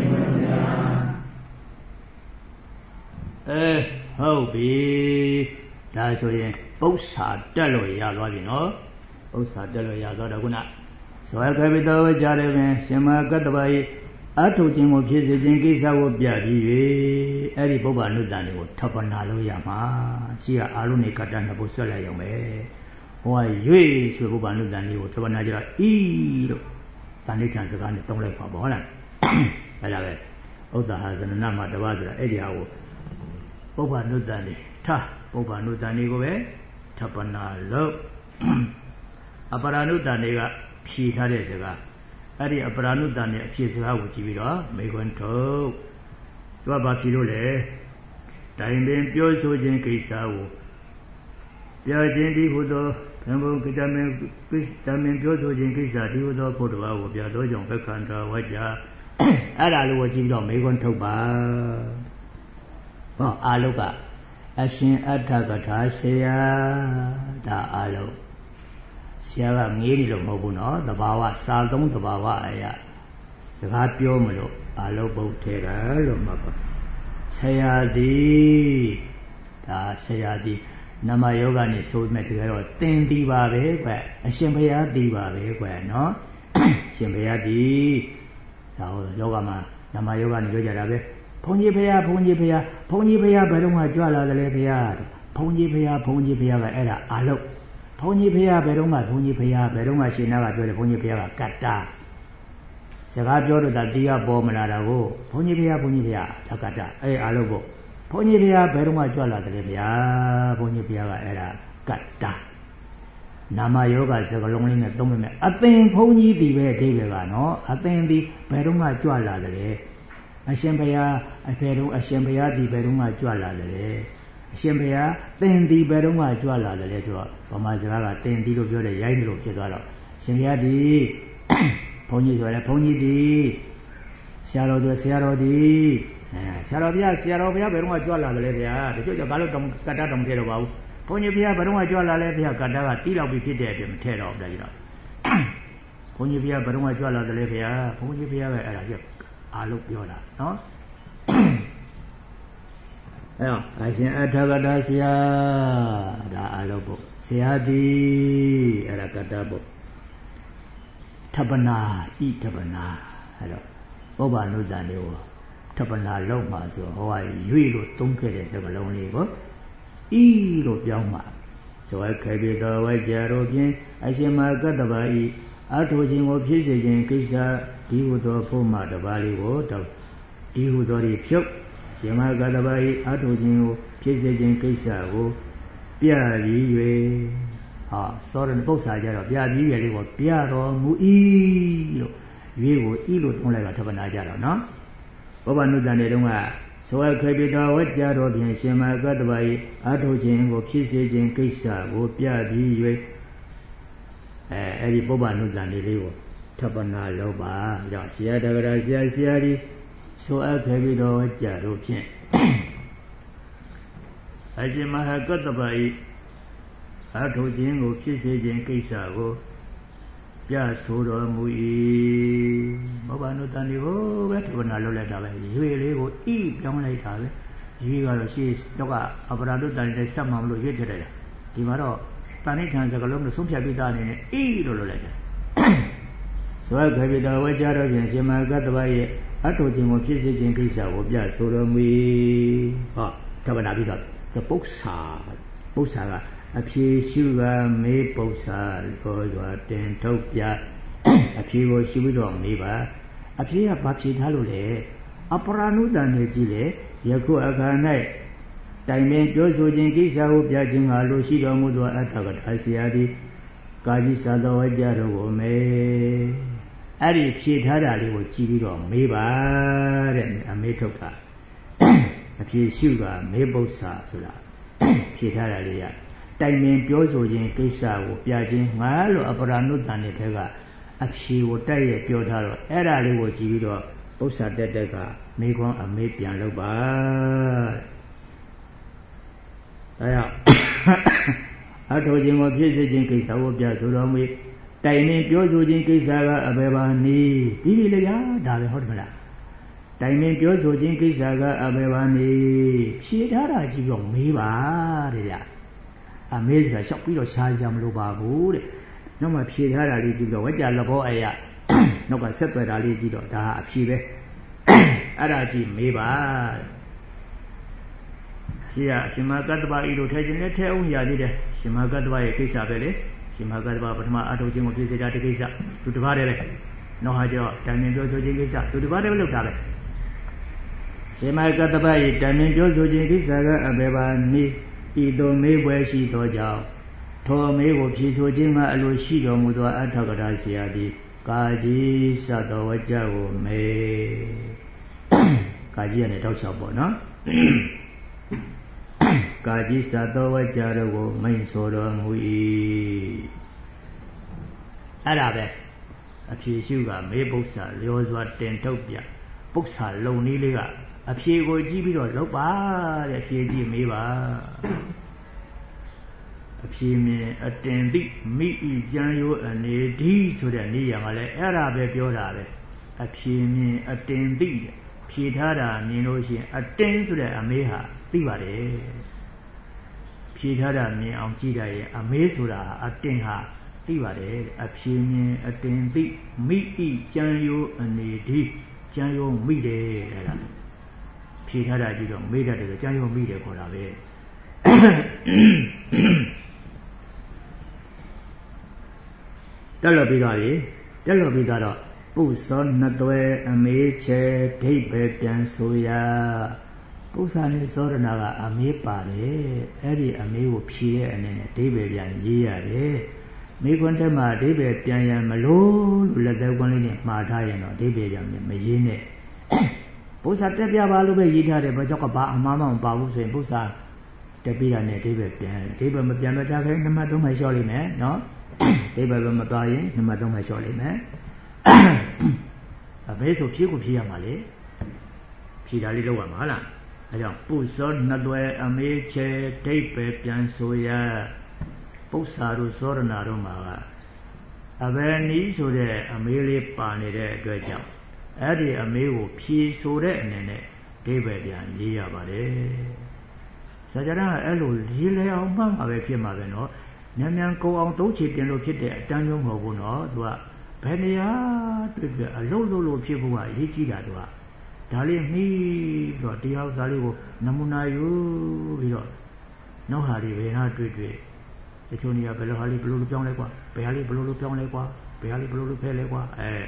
ဟုတ်ပြီဒါဆိုရင်ပု္ပ္ပာတက်လို့ရသွားပြီနော်ပု္ပ္ပာတက်လို့ရသွားတော့ခုနဇောခေပိတောကြားတယ်ပင်ရှင်မကတ္တဗယအထုခြင်းကိုဖြစ်စေခြင်းကိစ္စကိုပြပြီး၍အဲ့ဒီပုဗ္ဗာနုတ္တန်တွေကိုထပ်ပနာလို့ရမှာရှိကအာလုံးနေကတ္တနှစ်ပုဆွဲလိုက်ရုံပဲဟိုကရွေဆိုပုဗ္ဗာနုတ္တန်တွေကိုထပ်ပနာကြတော့ဤလို့တဏိဋ္ဌံစကားနဲ့တုံးလိုက်ပါဘောဟုတ်လားအဲ့ဒါပဲဥဒ္ဒဟာဇနနမှာတပါးဆိုတာအဲ့ဒီဟာကိုပုဗ္ဗာနုတ္တန်တွေပုဗ္ဗာနုတ္တန်တွေကိုပဲထပ်ပနာလို့အပရာနုတ္တန်တွေကဖြေထားတဲ့စကားအဲ့ဒီအပရာနုတ္တန်နဲ့အဖြစ်စကားကိုကြည့်ပြီးတော့မေခွန်းထုတ်သူကဘာဖြေလို့လဲတိုင်ပင်ပြောဆိုခြင်းကိစ္စကိုပြခြင်းဒီဟုသောဘံဘုံကိတမင်ပြောဆိုခြင်းကိစ္စဒီဟုသောဘုဒ္ဓဘာကိုပြသောကြောင့်ဘက္ခန္တာဝါကြအဲ့ဒါလိုကိုကြည့်ပြီးတော့မေခွန်းထုတ်ပါဟောအာလုကအရှင်အဋ္ဌကထာဆရာဒါအာလုဆရာကငေးနေလို့မဟုတ်ဘူးနော်သဘာဝစာသုံးသဘာဝအရာစကားပြောမလို့အာလုဘုတ်ထဲကလို့မှတ်ပါဆရာသည်ဒါဆရာသည်နမယောဂနဲ့ဆိုမဲ့တကယ်တော့သင်သည်ပါပဲကွအရှင်ဘုရားသည်ပါပဲကွနော်ရှင်ဘုရားသည်ဒါဟောယောဂမှာနမယောဂနဲ့ပြောကြတာပဲဘုန်းကြီးဘုရားဘုန်းကြီးဘုရားဘုန်းကြီးဘုရားဘယ်တော့မှကြွလာတယ်လေဘုရားဘုန်းကြီးဘုရားဘုန်းကြီးဘုရားကအဲ့ဒါအာလုဘုန်းကြီးဘုရားဘယ်တော့မှဘုန်းကြီးဘုရားဘယ်တော့မှရှင်နာကပြောတယ်ဘုန်းကြီးဘုရားကကတ္တာစကားပြောတော့ဒါတီးရပေါ်မလာတာကိုဘုန်းကြီးဘုရားဘုန်းကြီးဘုရားဒါကတ္တာအဲ့အာလုဘုဘုန်းကြီးဘုရားဘယ်တော့မှကြွလာတယ်လေဘုရားဘုန်းကြီးဘုရားကအဲ့ဒါကတ္တာနာမယောဂစကလုံးလေးနဲ့သုံးမယ်အသင်ဘုန်းကြီးဒီပဲအဓိပ္ပာယ်ကနော်အသင်ဒီဘယ်တော့မှကြွလာတယ်အရှင်ဘုရားအဖေတို့အရှင်ဘုရားဒီဘယ်တော့မှကြွလာတယ်အရှင်ဘုရားသင်ဒီဘယ်တော့မှကြွလာတယ်ဆိုတော့ဗမာစကားကသင်ဒီလို့ပြောတဲ့ရိုင်းတယ်လို့ဖြစ်သွားတော့ရှင်ဘုရားဒီဘုန်းကြီးဆိုရဲဘုန်းကြီးဒီဆရာတော်ဆိုဆရာတော်ဒီဆရာတော်ဘုရားဘယ်တော့မှကြွလာတယ်ဗျာတချို့ကျဘာလို့ကတ္တတောင်ထဲတော့ပါဘူးဘုန်းကြီးဘုရားဘယ်တော့မှကြွလာလဲဘုရားကတ္တကတီးလောက်ပြီးဖြစ်တဲ့အတွက်မထဲတော့ဘူးကြည့်တော့ဘုန်းကြီးဘုရားဘယ်တော့မှကြွလာတယ်ဗျာဘုန်းကြီးဘုရားပဲအဲ့ဒါကျအာလုပြောတာနော်အဲ့တော့အရှင်အဋ္ဌကထာဆရာဒါအာလုဘုဆရာသည်အဲ့ဒါကတ္တဘုထပနာဤထပနာအဲ့တော့ပုဗ္ဗာနုတ္တန်တွေကိုထပနာလောက်မှာဆိုဟောရွေလို့သုံးခဲ့တဲ့စကားလုံးလေးကိုဤလို့ပြောင်းမှာဆိုရခေပိတော်ဝကြရောဖြင့်အရှင်မကတ္တဗာဤအထုခြင်းကိုဖြစ်စေခြင်းကိစ္စဒီဟုသောဖို့မှတပါးလေးကိုတော့ဒီဟုသောဒီဖြုတ်ရှင်မကတ္တဗာဤအထုခြင်းကိုဖြစ်စေခြင်းကိစ္စကိုပြပြီး၍ဟာစောရဏပု္ပ္ပာကြတော့ပြပြီးရလေးကိုပြတော်မူ၏လို့ရွေးကိုဤလို့သုံးလိုက်တော့ထပ်ပနာကြတော့နော်ဘောဗနုတ္တန်တွေတုန်းကသောခေပိတောဝကြတော်ဖြင့်ရှင်မကတ္တဗာဤအထုခြင်းကိုဖြစ်စေခြင်းကိစ္စကိုပြပြီး၍အဲ့ဒီပုဗ္ဗနုတ္တန်လေးကိုထပ်ပနာလောပါကြောင့်ဆရာတဂရဆရာဒီဆိုအပ်ခဲ့ပြီးတော့ကြတို့ဖြင့်အရှင်မဟာကတ္တဗာဤအထုခြင်းကိုဖြစ်စေခြင်းကိစ္စကိုပြဆိုတော်မူ၏ဘောဗနုတ္တန်ဒီကိုပဲထပ်ပနာလောလိုက်တာပဲရွေလေးကိုဤပြောင်းလိုက်တာပဲရွေကတော့ရှေ့တော့ကအပရာနုတ္တန်နဲ့ဆက်မှမလို့ရွေထည့်လိုက်တာဒီမှာတော့တဏိဋ္ဌာန်စကလုံးကိုဆုံးဖြတ်ပြီးသားအနေနဲ့ဤလို့လုပ်လိုက်တယ်သောခေပိတောဝကြတော်ဖြင့်ရှင်မကတ္တဗာရဲ့အထုခြင်းကိုဖြစ်စေခြင်းကိစ္စကိုပြဆိုတော်မူ၏ဟောထပ်ပနာပြီးတော့ပု္ပ္ပာကအဖြေရှုကမေးပု္ပ္ပာကိုရွာတင်ထုတ်ပြအဖြေကိုရှုပြီးတော့မေးပါအဖြေကဘာဖြေထားလို့လဲအပရာနုတ္တန်တွေကြည့်လေယခုအခါ၌တိုင်ပင်ပြောဆိုခြင်းကိစ္စကိုပြခြင်းဟာလို့ရှိတော်မူသောအဋ္ဌကထာဆရာသည်ကာကြီးသာတော်ဝကြတော်ကိုမေးအဲ့ဒီဖြေထားတာလေးကိုကြည့်ပြီးတော့မေးပါတဲ့အမေးထုတ်တာအဖြေရှုကမေးပု္ပ္ပာဆိုတာဖြေထားတာလေးကတိုင်ပင်ပြောဆိုခြင်းကိစ္စကိုပြခြင်းငါလို့အပရာနုတ္တန်တွေထဲကအဖြေကိုတိုက်ရပြောထားတော့အဲ့ဒါလေးကိုကြည့်ပြီးတော့ပု္ပ္ပာတက်ကမေခွန်းအမေးပြန်လုပ်ပါဒါကြောင့်အထုခြင်းကိုဖြစ်စေခြင်းကိစ္စကိုပြဆိုတော်မူတိုင်နေပြောဆိုခြင်းကိစ္စကအဘယ်ပါနည်းပြီးပြီလေဗျာဒါပဲဟုတ်တယ်မလားတိုင်နေပြောဆိုခြင်းကိစ္စကအဘယ်ပါနည်းဖြေထားတာကြည့်တော့မေးပါတဲ့ဗျာအမေးဆိုတာရှောက်ပြီးတော့ရှားကြမလို့ပါဘူးတဲ့နောက်မှဖြေထားတာလေးကြည့်တော့ဝကြလဘောအရာနောက်ကဆက်သွယ်တာလေးကြည့်တော့ဒါဟာအဖြေပဲအဲ့ဒါကြည့်မေးပါဖြေရအရှင်မကတ္တဗဤလိုထဲခြင်းနဲ့ထဲအောင်ရသေးတယ်ရှင်မကတ္တဗရဲ့ကိစ္စပဲလေရှင်မကတ္တဗပထမအထုတ်ခြင်းကိုပြည့်စေတာဒီကိစ္စသူတစ်ပါးတည်းပဲနောက်ဟာကျတော့တိုင်ပင်ပြောဆိုခြင်းကိစ္စသူတစ်ပါးတည်းပဲလုပ်တာပဲရှင်မကတ္တဗ၏တိုင်ပင်ပြောဆိုခြင်းကိစ္စကအဘယ်ပါနည်းဤသို့မေးပွဲရှိသောကြောင့်ထိုမေးကိုဖြေဆိုခြင်းမှာအလိုရှိတော်မူသောအထောက်ကထာဆရာသည်ကာကြီးစသောဝကြကိုမေကာကြီးကနေတောက်လျှောက်ပေါ့နော်ကာကြီးစသောဝကြတို့ကိုမိန့်ဆိုတော်မူ၏အဲ့ဒါပဲအဖြေရှုကမေပု္ပ္ပာလျောစွာတင်ထုတ်ပြပု္ပ္ပာလုံနည်းလေးကအဖြေကိုကြည့်ပြီးတော့လုပ်ပါတဲ့ဖြေကြည့်မေးပါအဖြေမြင်အတင်သိမိဤကြံရိုးအနေဒီဆိုတဲ့နေရာမှာလဲအဲ့ဒါပဲပြောတာပဲအဖြေမြင်အတင်သိတဲ့ဖြေထားတာမြင်လို့ရှိရင်အတင်ဆိုတဲ့အမေးဟာသိပါတယ်ဖြေထားတာမြင်အောင်ကြည့်ရရင်အမေးဆိုတာအတင်ဟာသိပါတယ်အဖြေမြင်အတင်သိမိဤကြံရိုးအနေဒီကြံရိုးမိတယ်အဲ့ဒါဖြေထားတာကြည့်တော့မေးတတ်တယ်ကြံရိုးမိတယ်ခေါ်တာပဲတက်လို့ပြီးတော့တက်လို့ပြီးတော့ပုစောနှစ်သွဲအမေးချေဒိဋ္ဌိပြန်ဆိုရပု္ပ္ပာနဲ့သောရဏကအမေးပါတယ်အဲ့ဒီအမေးကိုဖြေတဲ့အနေနဲ့ဒိဋ္ဌိပြန်ရေးရတယ်မိခွန်းတက်မှာဒိဋ္ဌိပြန်ရမလို့လက်သက်ကွန်းလေးနဲ့မှားထားရင်တော့ဒိဋ္ဌိပြန်မရေးနဲ့ပု္ပ္ပာတက်ပြပါလို့ပဲရေးထားတယ်ဘာကြောင့်ကဘာအမှားမှမပါဘူးဆိုရင်ပု္ပ္ပာတက်ပြီးတာနဲ့ဒိဋ္ဌိပြန်ဒိဋ္ဌိမပြန်တော့ကြခဲ2မှတ်3မှတ်လျှော့လိုက်မယ်နော်ဒိဋ္ဌိပဲမသွားရင်2မှတ်3မှတ်လျှော့လိုက်မယ်အမေဆိုဖြေကိုဖြေရမှာလေဖြေတာလေးလုပ်ရမှာဟုတ်လားအဲကြောင့်ပုစောနှစ်သွဲအမေးချေဒိဋ္ဌိပြန်ဆိုရပု္ပ္ပာတို့သောရဏတို့မှာအဘယ်နည်းဆိုတဲ့အမေးလေးပါနေတဲ့အတွက်ကြောင့်အဲ့ဒီအမေးကိုဖြေဆိုတဲ့အနေနဲ့ဒိဋ္ဌိပြန်ရေးရပါတယ်စကြရအဲ့လိုရေးလဲအောင်မှမှာပဲဖြစ်မှာပဲနော်မြန်ကုံအောင်သုံးချေတင်လို့ဖြစ်တဲ့အတန်းမျိုးမဟုတ်ဘူးနော်သူကဘယ်နေရာတွေ့ပြအလုံးလို့ဖြစ်ဖို့ကအရေးကြီးတာသူကဒါလေးမှီးပြီးတော့တရားဥစ္စာလေးကိုနမူနာယူပြီးတော့နောက်ဟာတွေဘယ်ဟာတွေ့တချို့နေရာဘယ်လိုဟာလေးဘယ်လိုပြောင်းလဲကွာဘယ်ဟာလေးဘယ်လိုပြောင်းလဲကွာဘယ်ဟာလေးဘယ်လိုဖဲလဲကွာ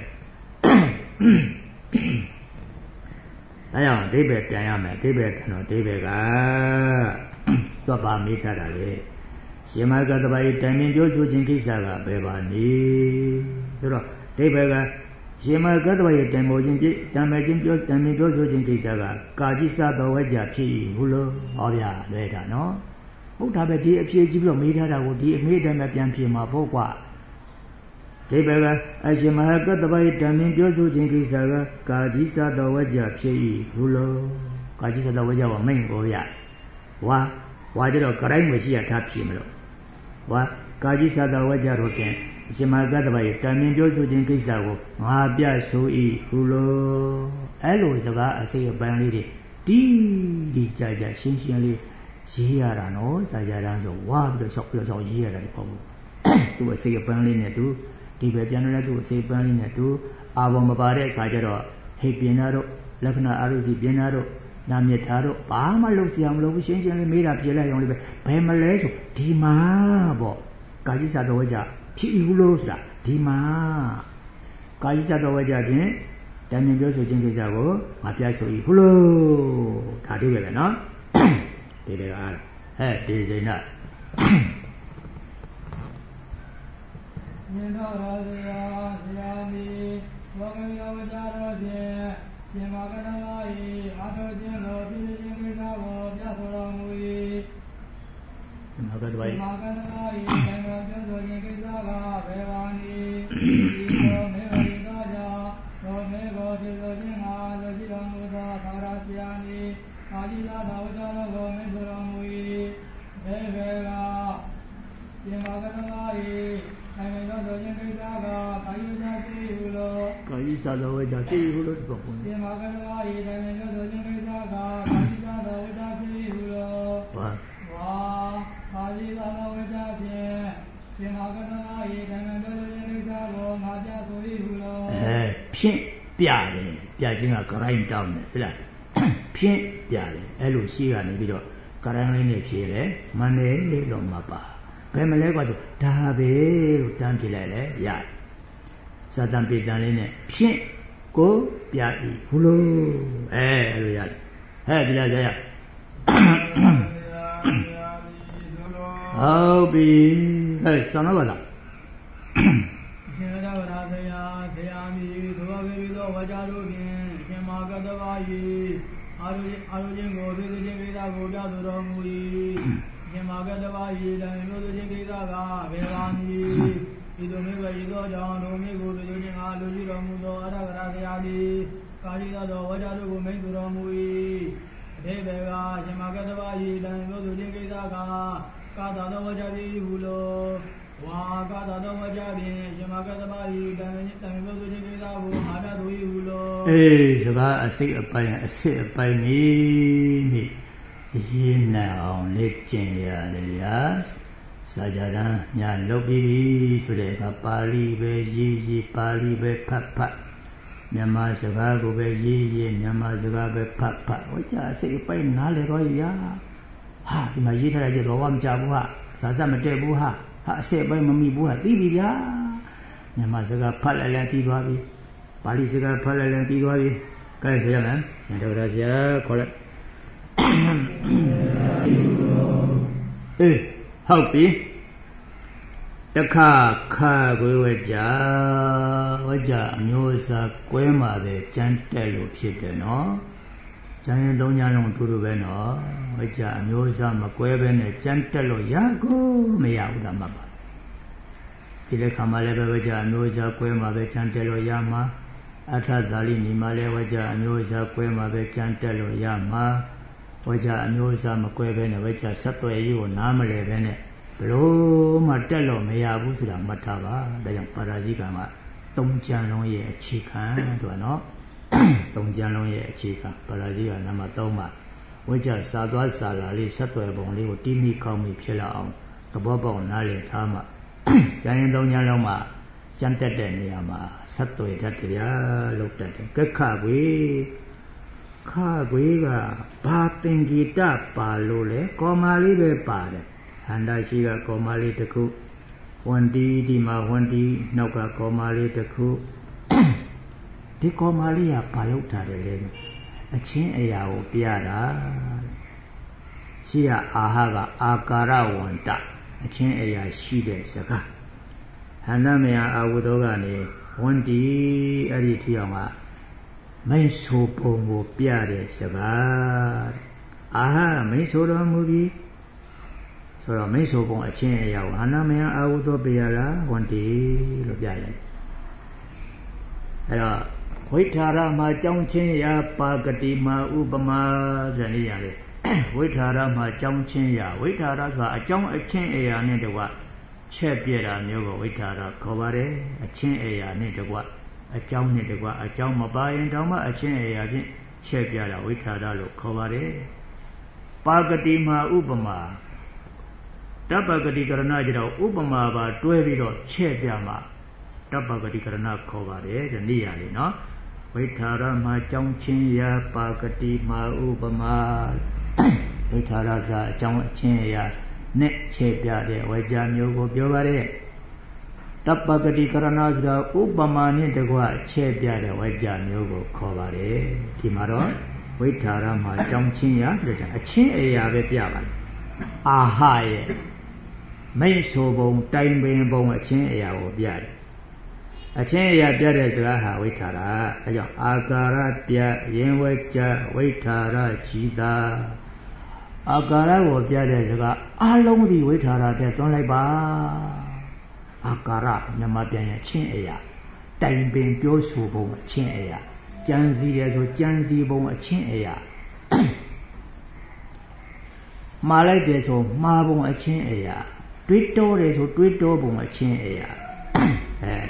ဒါကြောင့်ဒိဋ္ဌိပြန်ရမယ်ဒိဋ္ဌိကတော့ဒိဋ္ဌိကသွားပါမိထားတာလေရှင်မကတ္တဗ၏တိုင်ပင်ပြောဆိုခြင်းကိစ္စကဘယ်ပါနည်းဆိုတော့ဒိဋ္ဌိကရှင်မကတ္တဗ၏တိုင်ပင်ခြင်းတိုင်ပင်ပြောဆိုခြင်းကိစ္စကကာจิสသောဝကြဖြစ်၏ဟုတ်လို့ဟောဗျာလွဲတာနော်ဟုတ်တာပဲဒီအဖြေကြည့်ပြီးတော့မေးထားတာကိုဒီအမေးတိုင်းပဲပြန်ဖြေမှာပေါ့ကွာဒိဋ္ဌိကအရှင်မကတ္တဗ၏တိုင်ပင်ပြောဆိုခြင်းကိစ္စကကာจิสသောဝကြဖြစ်၏ဟုတ်လို့ကာจิสသောဝကြကမိန်ကိုဗျာဝါကြတော့ကြိုင်းမရှိရထားဖြေမလို့ဝါကာจิสသောဝကြတော့ခင်အရှင်မကတ္တဗ၏တိုင်ပင်ပြောဆိုခြင်းကိစ္စကိုငါပြဆို၏ဟုလို့အဲ့လိုစကားအစိပ်အပန်းလေးတွေတီးကြရှင်းလေးရေးရတာနော်စာကြတာဆိုဝါပြီးတော့လျှောက်ရေးရတာဒီပေါ့ဘူးသူအစိပ်အပန်းလေးနဲ့သူဒီပဲပြန်လဲသူအစိပ်ပန်းလေးနဲ့သူအာဘောမပါတဲ့အခါကျတော့ဟိတ်ပြင်းတာတို့လက္ခဏာအာရုစီပြင်းတာတို့နာမြစ်ထားတို့ဘာမှလုပ်စရာမလိုဘူးရှင်းလေးမေးတာပြေလိုက်အောင်လေးပဲဘယ်မလဲဆိုဒီမှာပေါ့ကာจิสသောဝကြဖြစ်ဘူးလို့ဆိုတာဒီမှာကာจิสသောဝကြဖြင့်တန်မြင်ပြောဆိုခြင်းကိစ္စကိုငါပြဆို၏ဟုတ်လို့ဒါတွေ့ပဲနော်ဒီလေအားဟဲ့ဒီစိဏမြင်တော်ရာဇရာဆရာမီဘောဂယောဝကြတော်ဖြင့်ရှင်မကတ္တဗ၏အာထုခြင်းကိုပြည့်စုံခြင်းကိစ္စကိုပြဆိုတော်မူ၏ရှင်မကတ္တဗ၏တိုင်ပင်ပြောဆိုခြင်းကိစ္စကဘယ်ပါနည်းဒီလိုမေဝရိသောကြောင့်သောမေကိုပြည့်စုံခြင်းဟာလူရှိတော်မူသောသာရဆရာမီအာဇိသာသာဝကြတော်ကိုမိတ်ဆိုတော်မူ၏ဘေဘေကရှင်မကတ္တဗ၏နိုင်ငံတော်တို့ချင်းကိစ္စကကာယကြတိဟုလောကာယစာတော်ဝိဒါတိဟုလို့ဒီပေါ့ဒီမှာကတဝါဤနိုင်ငံတော်တို့ချင်းကိစ္စကကာယစာတော်ဝိဒါတိဟုလောဝါကာယစာတော်ဝိဒါဖြင့်ဒီမှာကတဝါဤနိုင်ငံတော်တို့ချင်းကိစ္စကိုငါပြဆို၏ဟုလောဖြင့်ပြတယ်ပြခြင်းကဂရိုင်းတောင်းတယ်ဟုတ်လားဖြင့်ပြတယ်အဲ့လိုရှိကနေပြီးတော့ဂရိုင်းလေးနဲ့ဖြေတယ်မန္တေလို့မပါဘယ်မလဲကွာဆိုဒါပဲလို့တန်းပြလိုက်လေရတယ်စာတန်ပေတန်လေးနဲ့ဖြင့်ကိုပြဤဘူးလို့အဲ့လိုရတယ်ဟဲ့ဒီလားကြာရဟုတ်ပြီဟဲ့ဆောင်းတော့ပါလားရှင်ရဝရဆရာဆရာမီသောဝေသောဝါကြတို့ဖြင့်ရှင်မာကတဝါယီအာရုချင်းကိုသိသိချင်းကိစ္စကိုပြဆိုတော်မူ၏ရှင်မာကတဝါယီတိုင်လို့သိချင်းကိစ္စကဘေဝာမီဤသို့မေဝေသောကြောင့်တို့မေကိုသိချင်းအားလူရှိတော်မူသောအရဂရဆရာသည်ကာရီသောဝါကြတို့ကိုမိန့်ဆိုတော်မူ၏အထေဘေကရှင်မာကတဝါယီတိုင်လို့သိချင်းကိစ္စကကာသာသောဝါကြသည်ဟုလောဝါကာသာတော်ဝကြဖြင့်ရှင်မကသမားဤတန်လို့ဆိုခြင်းကိစ္စကိုအာရသူ၏ဟုလောစကားအစိတ်အပိုင်းအစစ်အပိုင်းနေရေးနေအောင်လက်ကျင်ရတယ်ဗျာစာကြတန်းညာလုပ်ပြီးဆိုတဲ့အခါပါဠိပဲရေးပါဠိပဲဖတ်မြန်မာစကားကိုပဲရေးမြန်မာစကားပဲဖတ်ဟောကြာအစိတ်အပိုင်းနားလေတော့ရဟာဒီမှာရေးထားတဲ့တော့ဝမကြဘူးဟာစာစမတက်ဘူးဟာအစစ်ပိုင်းမမိဘူးဟာသိပြီဗျာမြန်မာစကားဖတ်လိုက်ပြီးသွားပြီပါဠိစကားဖတ်လိုက်ပြီးသွားပြီကဲဆရာမရှင်တော်ရဆရာခေါ်လိုက်ဟုတ်ပြီတခါခါကိုဝကြအမျိုးအစားကွဲမှာပဲကြမ်းတက်လို့ဖြစ်တယ်နော်ကျန်ရင်သုံးညလုံးတူတူပဲနော်ဝကြအမျိုးအစားမကွဲပဲနဲ့ကြမ်းတက်လို့ရကိုမရဘူးဒါမှပါဒီလက်ခါမှလည်းပဲဝကြအမျိုးအစားကွဲမှာပဲကြမ်းတက်လို့ရမှာအထဇာလိနီမှာလည်းဝကြအမျိုးအစားကွဲမှာပဲကြမ်းတက်လို့ရမှာဝကြအမျိုးအစားမကွဲပဲနဲ့ဝကြဆက်သွယ်ရေးကိုနားမလဲပဲနဲ့ဘလို့မှတက်လို့မရဘူးဆိုတာမှတ်ထားပါဒါကြောင့်ပါရာဇိကမှာသုံးကြံလုံးရဲ့အခြေခံတို့နော်သုံးကြံလုံးရဲ့အခြေခံပါရာဇိကနံပါတ်3မှာဝိကြစာသွားစာလာလေးဆက်သွယ်ပုံလေးကိုတီးမိကောင်းမိဖြစ်လာအောင်သဘောပေါက်နားလည်ထားမှကျန်ရင်သုံးကြံလုံးမှာကြမ်းတက်တဲ့နေရာမှာဆက်သွယ်တတ်တယ်ဗျာလောက်တတ်တယ်ကက်ခကွေကဘာသင်္ကေတပါလို့လဲကောမာလေးပဲပါတယ်ဟန္တာရှိကကောမာလေးတစ်ခုဝန္တီဒီမှာဝန္တီနောက်ကကောမာလေးတစ်ခုဒီကောမာလေးကဘာလို့ထားတယ်လဲအချင်းအရာကိုပြတာရှိကအာဟကအာကာရဝန္တအချင်းအရာရှိတဲ့စကားဟန္တာမယအာဝုသောကနေဝန္တီအဲ့ဒီထီအောင်ကမိတ်ဆိုပုံကိုပြတဲ့စကားအာဟမိတ်ဆိုတော်မူပြီးဆိုတော့မိတ်ဆိုပုံအချင်းအရာကိုဟန္တာမယအာဝုသောပြရလားဝန္တီလို့ပြလိုက်အဲ့တော့ဝိထာရမှာကြောင်းချင်းရာပါကတိမှာဥပမာဆိုတဲ့နေရာလေဝိထာရမှာကြောင်းချင်းရာဝိထာရဆိုတာအကြောင်းအချင်းအရာနဲ့တကွချက်ပြတာမျိုးကိုဝိထာရခေါ်ပါတယ်အချင်းအရာနဲ့တကွအကြောင်းနဲ့တကွအကြောင်းမပါရင်တောင်မှအချင်းအရာဖြင့်ချက်ပြတာဝိထာရလို့ခေါ်ပါတယ်ပါကတိမှာဥပမာတပ္ပဂတိကရဏကျတော့ဥပမာပါတွဲပြီးတော့ချက်ပြမှာတပ္ပဂတိကရဏခေါ်ပါတယ်ဒီနေရာလေးနော်ဝိထာရမှာကြောင်းချင်းရာပါကတိမှာဥပမာဝိထာရဆိုတာအကြောင်းအချင်းရာနဲ့ချေပြတဲ့ဝေကြမျိုးကိုပြောပါတယ်တပ္ပဂတိကရဏဆိုတာဥပမာနဲ့တကွချေပြတဲ့ဝေကြမျိုးကိုခေါ်ပါတယ်ဒီမှာတော့ဝိထာရမှာကြောင်းချင်းရာဆိုတဲ့အချင်းအရာပဲပြပါတယ်အာဟရဲ့မိတ်ဆိုပုံတိုင်ပင်ပုံအချင်းအရာကိုပြတယ်အချင်းအရာပြတဲ့စကားဟာဝိထာရအဲကြောင့်အာကာရပြရင်ဝကြဝိထာရကြီးသာအာကာရကိုပြတဲ့စကားအလုံးဒီဝိထာရပြသွန်းလိုက်ပါအာကာရမြန်မာပြန်ရင်အချင်းအရာတိုင်ပင်ပြောဆိုပုံအချင်းအရာကြံစည်တယ်ဆိုကြံစည်ပုံအချင်းအရာမှားလိုက်တယ်ဆိုမှားပုံအချင်းအရာတွေးတောတယ်ဆိုတွေးတောပုံအချင်းအရာ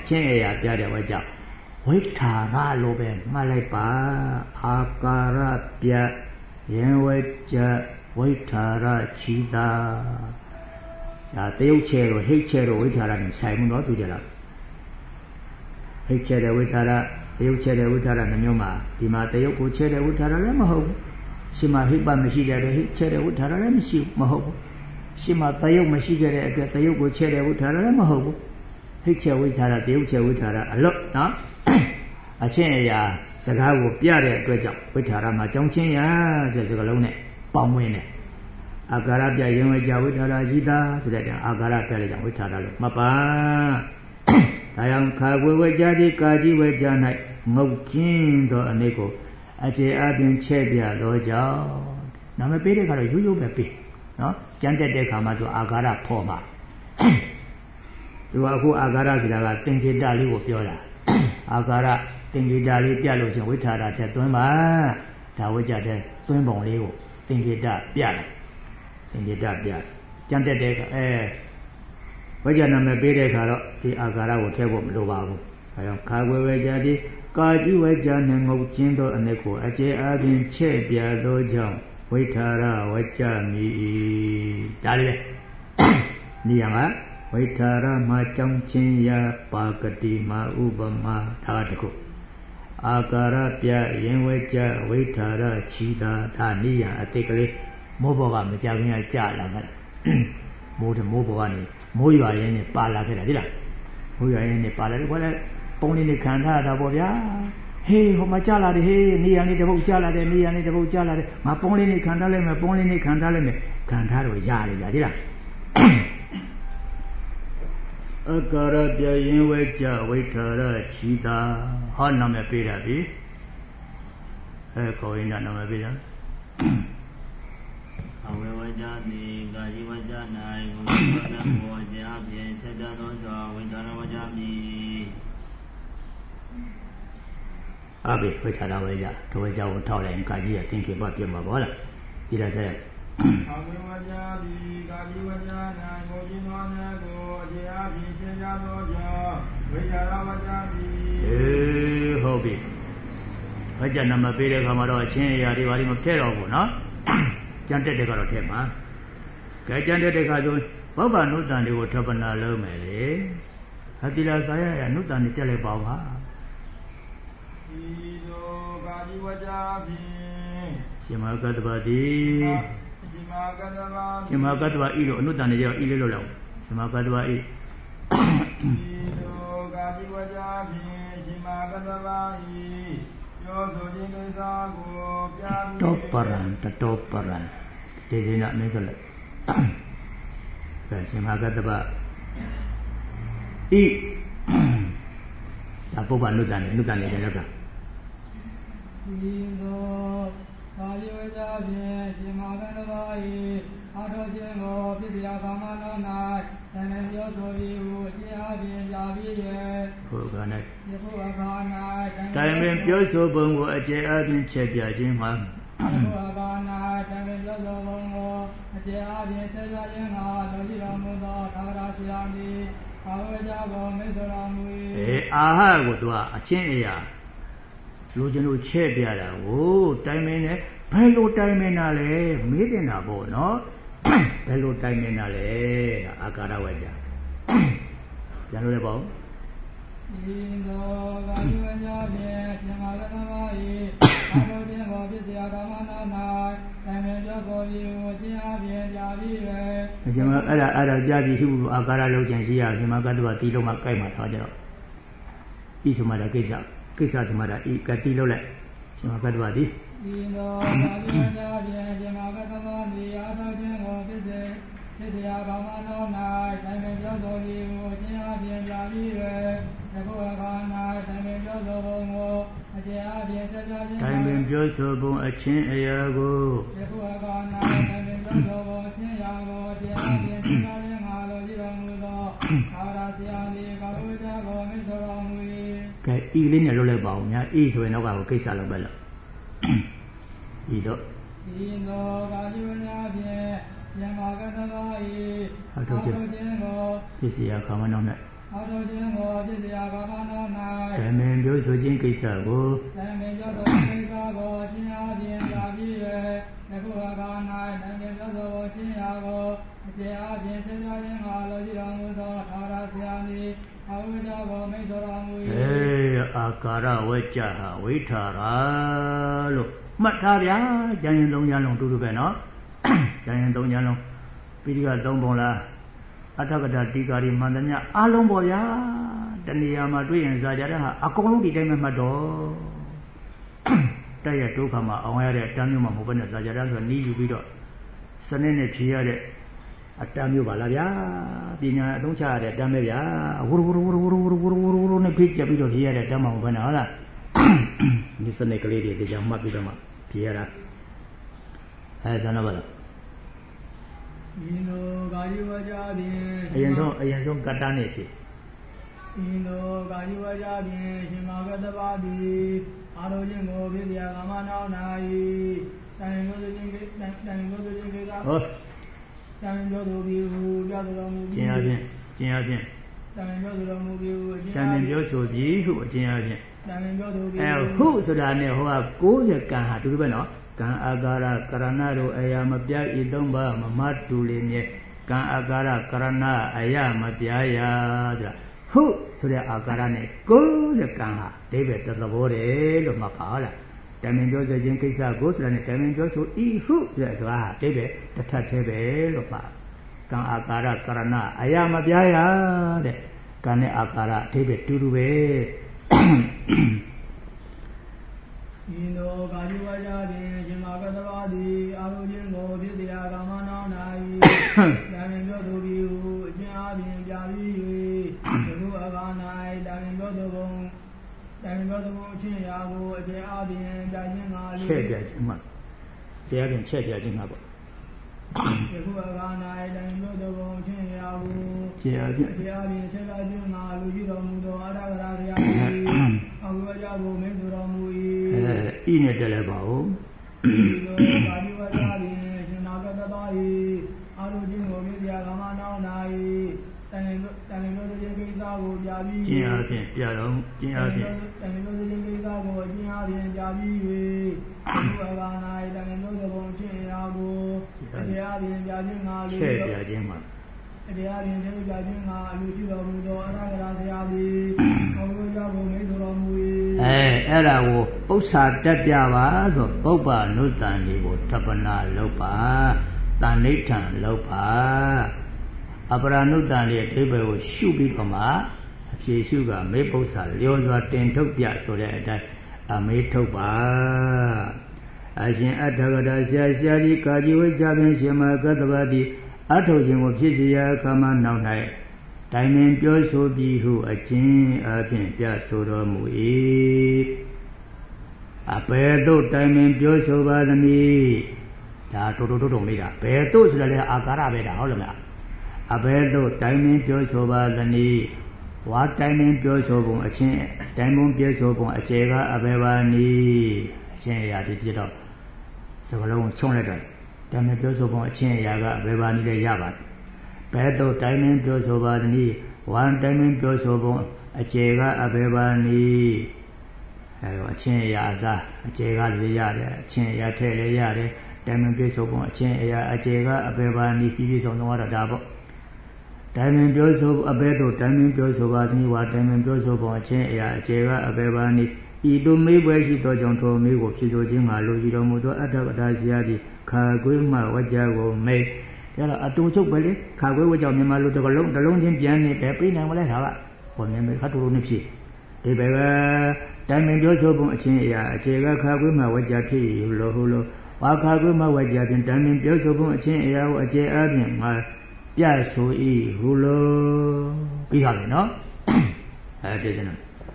ချင်းအရာပြတဲ့ဝါကြောင့်ဝိထာရလိုပဲမှတ်လိုက်ပါအာကာရပြရင်ဝကြဝိထာရချီတာဒါတယုတ်ချဲတော့ဟိတ်ချဲတော့ဝိထာရနဲ့ဆိုင်မှုတော့သူကြလားဟိတ်ချဲတဲ့ဝိထာရတယုတ်ချဲတဲ့ဝိထာရနှမျိုးမှာဒီမှာတယုတ်ကိုချဲတဲ့ဝိထာရလည်းမဟုတ်ဘူးရှင်မဟိတ်ပမရှိတဲ့ဟိတ်ချဲတဲ့ဝိထာရလည်းမရှိဘူးမဟုတ်ဘူးရှင်မတယုတ်မရှိခဲ့တဲ့အတွက်တယုတ်ကိုချဲတဲ့ဝိထာရလည်းမဟုတ်ဘူးဟိတ်ချဲဝိထာရတယုတ်ချဲဝိထာရအလွတ်နော်အချင်းအရာစကားကိုပြတဲ့အတွက်ကြောင့်ဝိထာရမှာကြောင်းချင်းရဆိုတဲ့စကားလုံးနဲ့ပေါင်းဝင်တယ်အာကာရပြရင်ဝကြဝိထာရရှိတာဆိုတဲ့အာကာရပြတဲ့ကြောင့်ဝိထာရလို့မှတ်ပါဒါကြောင့်ခါကွယ်ဝကြတိကာကြီးဝကြ၌ငုတ်ကျင်းသောအနေကိုအခြေအပြင်ချဲ့ပြသောကြောင့်နာမပေးတဲ့ခါတော့ရိုးရိုးပဲပေးနော်ကြမ်းတက်တဲ့ခါမှာသူအာကာရဖော်မှာသူကအခုအာကာရဆိုတာကသင်္ကေတလေးကိုပြောတာအာကာရသင်္ကေတလေးပြလို့ချင်းဝိထာရတဲ့သွင်းပါဒါဝိကြတဲ့သွင်းပုံလေးကိုသင်္ကေတပြတယ်သင်္ကေတပြကြမ်းတက်တဲ့ဝိကြနာမပေးတဲ့ခါတော့ဒီအာကာရကိုထည့်ဖို့မလိုပါဘူးဒါကြောင့်ခါကွယ်ဝကြတိကာကြီးဝကြနဲ့ငုတ်ကျင်းသောအနေကိုအခြေအပြင်ချဲ့ပြသောကြောင့်ဝိထာရဝကြမိဒါလေးပဲနေရာမှာဝိထာရမှာကြောင်းချင်းရာပါကတိမှာဥပမာဒါတခုအာကာရပြရင်ဝကြဝိထာရချီတာဒါနေရာအတိတ်ကလေးမိုးဘောကမကြခင်ကကြာလာခဲ့တာမိုးဘောကနေမိုးရွာရင်းနဲ့ပါလာခဲ့တာဒီလားမိုးရွာရင်းနဲ့ပါလာတယ်ဘာလဲပုံလေးနဲ့ခံထားတာပေါ့ဗျာဟေးဟိုမှာကြာလာတယ်ဟေးနေရာလေးတစ်ပုတ်ကြာလာတယ်နေရာလေးတစ်ပုတ်ကြာလာတယ်ငါပုံလေးနဲ့ခံထားလိုက်မယ်ပုံလေးနဲ့ခံထားလိုက်မယ်ခံထားတော့ရတယ်ဗျာဒီလားအကာရပြရင်ဝဲကြဝိထာရချီတာဟောနာမည်ပေးတာပြီခေါ်ရင်နာမည်ပေးတာအဝေဝကြတိကာယဝကြ၌ဘုရားဘောကြာဖြင့်ဆက်တော်သောဝိထာရဝကြမိအဘိဝိထာရဝကြဒဝကြကိုထောက်လိုက်ရင်ကာကြီးကသင်္ကေပပြတ်မှာပေါ့လားကြည်ရဆက်အဝေဝကြတိကာယဝကြ၌ဘုရားနာကိုအခြေအပြင်ရှင်းပြသောကြောင့်ဝိထာရဝကြမိဟုတ်ပြီဝကြနာမပေးတဲ့ခါမှာတော့အချင်းအရာတွေဘာတွေမထည့်တော့ဘူးနော်ကြံတက်တဲ့ကတော့ထည့်မှာကဲကြံတက်တဲ့ခါဆိုဘောဗနုတ္တန်တွေကိုထပ်ပနာလုံးမယ်လေဟတိလာစာရရနုတ္တန်တွေတက်လိုက်ပါပါဤသို့ကာယဝကြဖြင့်ရှင်မကတ္တဗတိရှင်မကတ္တဗရှင်မကတ္တဗဤလို့အနုတ္တန်တွေကြောင့်ဤလေးလို့လောက်ရှင်မကတ္တဗဤဤသို့ကာယဝကြဖြင့်ရှင်မကတ္တဗဤပြောဆိုခြင်းကိစ္စကိုပြပြီးတောပရံတောပရံဒီစိနာမင်းဆိုလိုက်ကဲရှင်မကတ္တဗဤဒါပုဗ္ဗနုတ္တန်တွေလည်းလောက်ကဤသို့ကာယဝကြဖြင့်ရှင်မကတ္တဗဤအာထောခြင်းကိုပြည့်စုံကာမနော၌သံဃာပြောဆိုပြီးဟုအကျဉ်းအပြင်ပြပြီးရဲ့ဟုတ်ကဲ့၌ယခုအခါ၌တိုင်ပင်ပြောဆိုပုံကိုအကျဉ်းအပြင်ချက်ပြခြင်းမှာယခုအခါ၌တိုင်ပင်ပြောဆိုပုံကိုအကျဉ်းအပြင်ချက်ပြခြင်းကလိုရှိတော်မူသောသာဝရဆရာမည်အာဝကြကိုမေတ္တာမူ၏အာဟကိုသူကအချင်းအရာလူချင်းတို့ချဲ့ပြတာကိုတိုင်ပင်နဲ့ဘယ်လိုတိုင်ပင်တာလဲမေးတင်တာပေါ့နော်ဘယ်လိုတိုင်ပင်တာလဲအာကာရဝကြပြန်လို့လည်းပေါ့ဤသို့ကာယဝကြဖြင့်ရှင်မကတ္တဗဤအာထောခြင်းကိုပြည့်စုံကာမနော၌တိုင်ပင်ပြောဆိုပြီးဟုအကျဉ်းအပြင်ပြပြီးရဲ့ရှင်မအဲ့ဒါပြပြီးရှိဘူးအာကာရလုံးချင်ရှိရရှင်မကတ္တဗတီလုံးမှာကြိုက်မှာထားကြတော့ဤသမတာကိစ္စသမတာဤကတိလုံးလိုက်ရှင်မကတ္တဗတီဤသောကာယဝကြဖြင့်ရှင်မကတ္တဗဤအာထောခြင်းကိုပြည့်စုံကာမနော၌တိုင်ပင်ပြောဆိုပြီးဟုအကျဉ်းအပြင်ပြပြီးရဲ့ယခုအခါ၌တိုင်ပင်ပြောဆိုပုံကိုအကျဉ်းအပြင်ဆက်ပြခြင်းတိုင်ပင်ပြောဆိုပုံအချင်းအရာကိုယခုအခါ၌တိုင်ပင်ပြောဆိုပုံအချင်းအရာကိုအကျဉ်းအပြင်ဆက်ပြခြင်းငါလိုရှိတော်မူသောသာရဆရာလေးကာဝေကြကိုမေတ္တာတော်မူ၏ကဲဤလေးနဲ့လွတ်လိုက်ပါဦးများဤဆိုရင်တော့ကကိစ္စလောက်ပဲလို့ဤတော့ဤသောကာယဝကြဖြင့်ရှင်မကတ္တဗဤဟုတ်တယ်ပြည့်စည်ရခါမနောက်နဲ့အာထုခြင်းကိုဖြစ်เสียကာမနော၌ဓမ္မင်ပြောဆိုခြင်းကိစ္စကိုဓမ္မင်ပြောဆိုခြင်းကိစ္စကိုအချင်းအားဖြင့်ကြာပြီး၍ယခုအခါ၌ဓမ္မင်ပြောဆိုခြင်းရာကိုအချင်းအားဖြင့်ဆက်ပြခြင်းကလိုရှိတော်မူသောထာဝရဆရာသည်အဝိဇ္ဇာကိုမိတ်ဆိုတော်မူ၏အာကာရဝေကြဟာဝိထာရာလို့မှတ်ထားဗျာကျန်ရင်၃ညလုံးတူတူပဲနော်ကျန်ရင်၃ညလုံးပိဋက၃ပုံလားအထကတာတိကာရီမန္တမြအလုံးပေါ်ဗျာတဏှာမှာတွေ့ရင်ဇာကြတဲ့ဟာအကုန်လုံးဒီတိုင်းပဲမှတ်တော့တဲ့ရဒုက္ခမှာအောင်ရတဲ့အတန်းမျိုးမှမဟုတ်ဘဲနဲ့ဇာကြတဲ့ဆိုနီးယူပြီးတော့စနစ်နဲ့ဖြေရတဲ့အတန်းမျိုးပါလားဗျာပညာအသုံးချရတဲ့အတန်းပဲဗျာဝရဝရဝရဝရဝရဝရဝရဝရနဲ့ဖြေချက်ပြီးတော့ဖြေရတဲ့အတန်းမှမဟုတ်ဘဲနဲ့ဟုတ်လားဒီစနစ်ကလေးတွေတရားမှတ်ပြီးတော့မှဖြေရတာဇာနာပါလားဤလိုကာယဝကြဖြင့်အရင်ဆုံးကတ္တနဲ့ဖြေဤလိုကာယဝကြဖြင့်ရှင်မောကတပါတိအာရောခြင်းကိုဖြစ်เสียကာမနော၌တန်ရိုးခြင်းကိတန်ရိုးခြင်းကိကဟုတ်တန်ရိုးသူပြီးဟူပြတော်မူခြင်းအပြင်တန်ရိုးတော်မူပြီးဟူတန်ပြောဆိုပြီးဟုအခြင်းအပြင်တန်ရိုးသူပြီးဟုဆိုတာနဲ့ဟိုက90ကံဟာတူတူပဲနော်ကံအာကာရကရဏတို့အရာမပြဤ၃ပါးမမတူလေမြဲကံအာကာရကရဏအရာမပြရာဆိုတာဟုတ်ဆိုတဲ့အာကာရနဲ့ကိုယ်တဲ့ကံဟာဒိဗ္ဗေတသဘောတယ်လို့မှတ်ပါလားတမင်ပြောဆိုခြင်းကိစ္စကိုဆိုတာနဲ့တမင်ပြောဆိုဤဟုတ်ဆိုတဲ့စကားဟာဒိဗ္ဗေတစ်ထပ်သေးပဲလို့မှတ်ကံအာကာရကရဏအရာမပြရာတဲ့ကံနဲ့အာကာရဒိဗ္ဗေတူတူပဲဤလိုကာယဝါကြဖြင့်ရှင်မာကတပါတိအာရုံခြင်းကိုဖြစ်เสียကာမနော၌တာမင်ပြောသူပြီးဟုအကျဉ်းအားဖြင့်ပြပြီး၍ယခုအခါ၌တာမင်ပြောသူပုံအချင်းရာကိုအကျဉ်းအားဖြင့်ပြခြင်းကလေးချက်ပြခြင်းမှာတရားဖြင့်ချက်ပြခြင်းမှာပေါ့ယခုအခါ၌တာမင်ပြောသူပုံအချင်းရာကိုတရားဖြင့်ချက်ပြခြင်းကလူကြီးတော်မူသောအရဟတဘုရားသည်အဝိဝါကြကိုမင်းသူတော်မူ၏ဤနဲ့တက်လဲပါဦးဒီလိုကာယဝါကြဖြင့်ရှင်နာကတပါ၏အာရုံခြင်းကိုဖြစ်เสียကာမနော၌တန်လို့ခြင်းကိစ္စကိုပြပြီးကျင့်အားဖြင့်ပြတော့ကျင့်အားဖြင့်တန်လို့ခြင်းကိစ္စကိုအကျင့်အားဖြင့်ပြပြီး၍ဒီအဘာ၌တန်လို့ဘုံခြင်းရာကိုတရားဖြင့်ပြခြင်းငါလေးချက်ပြခြင်းမှာတရားဖြင့်ချက်ပြခြင်းငါအလိုရှိတော်မူသောအရဟတဆရာသည်ဘုံကြောင့်မိတ်ဆိုတော်မူ၏အဲ့ဒါကိုဥစ္စာတက်ပြပါဆိုပုပ္ပနုတ္တန်လေးကိုသပ္ပနာလုပ်ပါတဏိဋ္ဌံလုပ်ပါအပရနုတ္တန်လေးအဓိပ္ပာယ်ကိုရှုပြီးတော့မှအဖြေရှုကမေပု္ပ္ပာလျောစွာတင်ထုတ်ပြဆိုတဲ့အတိုင်းအမေထုတ်ပါအရှင်အထကတာဆရာကြီးကာကြီးဝိကြဖြင့်ရှင်မကတ္တဗတိအထုတ်ခြင်းကိုဖြစ်เสียအခါမှနောက်၌တိုင်ပင်ပြောဆိုပြီးဟုအချင်းအဖြင့်ပြဆိုတော်မူ၏အဘယ်သို့တိုင်ပင်ပြောဆိုပါသနည်းဒါတိုးမိတာဘယ်သို့ဆိုတဲ့အာကာရပဲဒါဟုတ်လားမလားအဘယ်သို့တိုင်ပင်ပြောဆိုပါသနည်းဝါတိုင်ပင်ပြောဆိုပုံအချင်းတိုင်ပင်ပြောဆိုပုံအခြေကအဘယ်ပါနည်းအချင်းအရာဒီဖြစ်တော့စကလုံးချုံလိုက်တော့တိုင်ပင်ပြောဆိုပုံအချင်းအရာကအဘယ်ပါနည်းလဲရပါတယ်ဘယ်သို့တိုင်ပင်ပြောဆိုပါသနည်းဝါတိုင်ပင်ပြောဆိုပုံအခြေကအဘယ်ပါနည်းအဲတော့အချင်းအရာအစားအခြေကလည်းရတယ်အချင်းအရာထဲလည်းရတယ်တိုင်ပင်ပြောဆိုပုံအချင်းအရာအခြေကအဘယ်ပါနည်းပြည့်စုံတော့တာပေါ့တိုင်ပင်ပြောဆိုအဘယ်သို့တိုင်ပင်ပြောဆိုပါသနည်းဝါတိုင်ပင်ပြောဆိုပုံအချင်းအရာအခြေကအဘယ်ပါနည်းဤသို့မေးပွဲရှိသောကြောင့်ထိုမေးကိုဖြေဆိုခြင်းမှာလိုရှိတော်မူသောအတ္တပဒါဇာတိခါကွေးမှဝကြကိုမေးဒါတော့အတူချုပ်ပဲလေခါကွေးဝကြောင့်မြန်မာလူတစ်လုံးချင်းပြန်နေပဲပြည်နိုင်မလဲဒါကဟောနေမယ်ခတ်တူလို့နေဖြစ်ဒီဘက်ကတိုင်ပင်ပြောဆိုပုံအချင်းအရာအခြေကခါကွေးမှဝကြဖြစ်လို့ဟုတ်လို့ဝါခါကွေးမှဝကြဖြင့်တိုင်ပင်ပြောဆိုပုံအချင်းအရာကိုအခြေအပြင်မှာပြဆို၏ဟုလို့ပြီးပါပြီနော်အဲဒီစန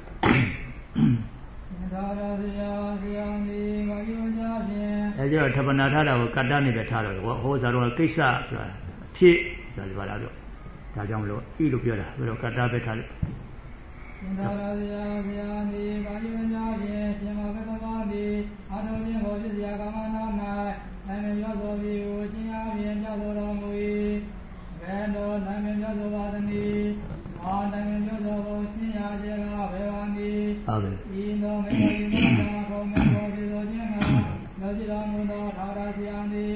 သာရဗျာဆရာမီငါယောကြဖြင့်အဲကျတော့ထပနာထားတာကိုကတ္တနေပဲထားတော့ဟောစားတော့ကိစ္စဆိုတာဖြစ်ဒါဒီပါလားပြောဒါကြောင့်မလို့ဤလိုပြောတာပြီးတော့ကတ္တပဲထားလို့သာရဗျာဆရာမီငါယောကြဖြင့်ရှင်မကတ္တပါတိအာထုံခြင်းကိုဖြစ်เสียကာမနာ၌နိုင်ရောသောပြီးကိုခြင်းအားဖြင့်ကြောက်တော်မူ၏ဘယ်လိုနိုင်ရောသောပါသနည်းအာနိုင်ရော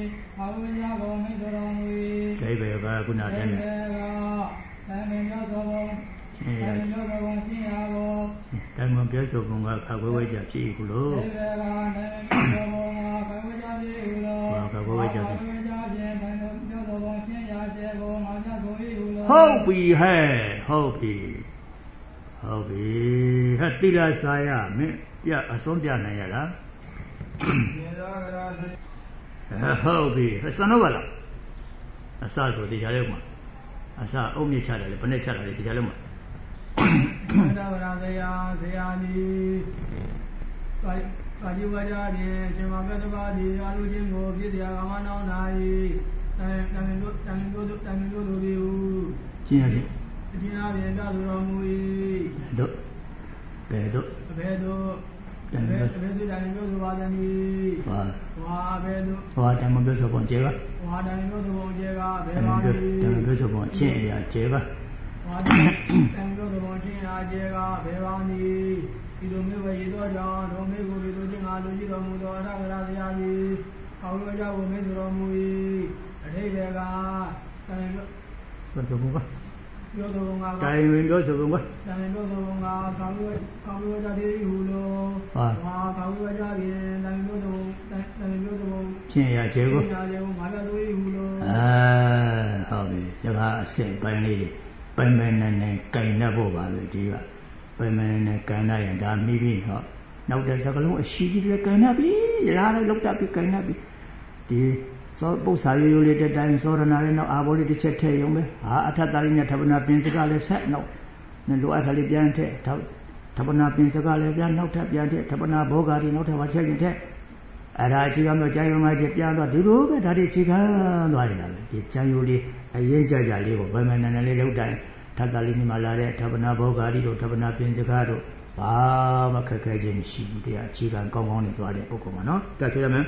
ဘာဝေယဘောမိတ်တော်မူ၏ဒိဗေကကုဏတဲ့နဲ့တန်မြတ်သောဘုံရှင်ရသောဘုံရှင်ရဘောတန်မြတ်ပြောဆိုဘုံကခါခွဲဝဲကြဖြစ်၏ကုလို့ဒိဗေကတန်မြတ်သောဘုံကခါခွဲကြဖြစ်၏ကုလို့ခါခွဲဝဲကြဖြစ်ဟုတ်ပြီဟဲ့ဟုတ်ပြီဟုတ်ပြီဟဲ့တိလာစာရမင်းပြအစွန်းပြနိုင်ရလားဟုတ်ပြီဟဲ့စံတော့ပါလားအစဆိုတရားလေးမှာအစအုံမြင့်ချတယ်လေဘယ်နဲ့ချတာလဲတရားလေးမှာသာဝရဇယာဇယာနီကာယဝါကြဖြင့်ရှင်မကတ္တပါတိအလူချင်းကိုပြည့်တရားကမနောင်း၌တန်မြတ်တို့တို့သည်ဟုကျင့်ရတယ်အရှင်အပြင်ပြဆိုတော်မူ၏တို့ဘယ်တို့တန်မြတ်တို့တန်မြတ်တို့ပါသည်ဝါဘယ်တို့ဝါတန်မြတ်တို့ဆိုပုံကျေကဝါတန်မြတ်တို့ပုံကျေကဘယ်ပါသည်တန်မြတ်တို့ဆိုပုံအချင်းအရာကျေကဝါတန်မြတ်တို့ပုံချင်းအကျေကဘယ်ပါသည်ဒီလိုမျိုးပဲရည်တော်ကြောင့်ဒုံမေကိုဒီလိုချင်းငါလူကြီးတော်မူသောအထကရာဇာကြီးကောင်းရကြဖို့မေတော်မူ၏အထိပ္ပယ်ကတန်မြတ်ပြောဆိုဘုရားပြောတော်ငါတိုင်ဝင်ပြောဆိုဘုရားတန်ပြောတော်ငါကောင်းရကြပြီဟူလို့ကောင်းရကြပြီတန်ပြောတော်ချင်းရကျေကိုငါလည်းငါလည်းလို့ဟူလို့ဟုတ်ပြီစကားအစစ်ပိုင်းလေးတွေပိုင်ပိုင်နဲ့နဲ့ကင်တတ်ဖို့ပါပဲဒီကပိုင်ပိုင်နဲ့ကင်တတ်ရင်ဒါမိပြီဟောနောက်တဲ့စကလုံးအရှိကြီးလည်းကင်တတ်ပြီလားလည်းလောက်တတ်ပြီကင်တတ်ပြီဒီသောပု္ပ္ပာရိုးရိုးလေးတဲ့တိုင်းသောရဏလေးနောက်အာဘောလေးတစ်ချက်ထည့်ရုံပဲဟာအထက်သားလေးနဲ့ထပ်ပနာပင်စကားလည်းဆက်နောက်နဲ့လိုအပ်တာလေးပြန်ထည့်ထပ်ပနာပင်စကားလည်းပြန်နောက်ထပ်ပြန်ထည့်ထပ်ပနာဘောဂါတွေနောက်ထပ်ပါချက်ရင်ထည့်အဲ့ဒါအခြေခံတော့ကျန်ရုံကချက်ပြန်တော့ဒီလိုပဲဒါတွေအခြေခံသွားရတာပဲဒီကျန်ရုံလေးအရင်ကြကြလေးကိုဗမာနန္ဒလေးလောက်တိုင်းထပ်သားလေးนี่မှာလာတဲ့ထပ်ပနာဘောဂါတွေတို့ထပ်ပနာပင်စကားတို့ဘာမှခက်ခဲခြင်းမရှိဘူးတရားအခြေခံကောင်းကောင်းနဲ့သွားတဲ့ပုဂ္ဂိုလ်မှာနော်ကြည့်ရမယ်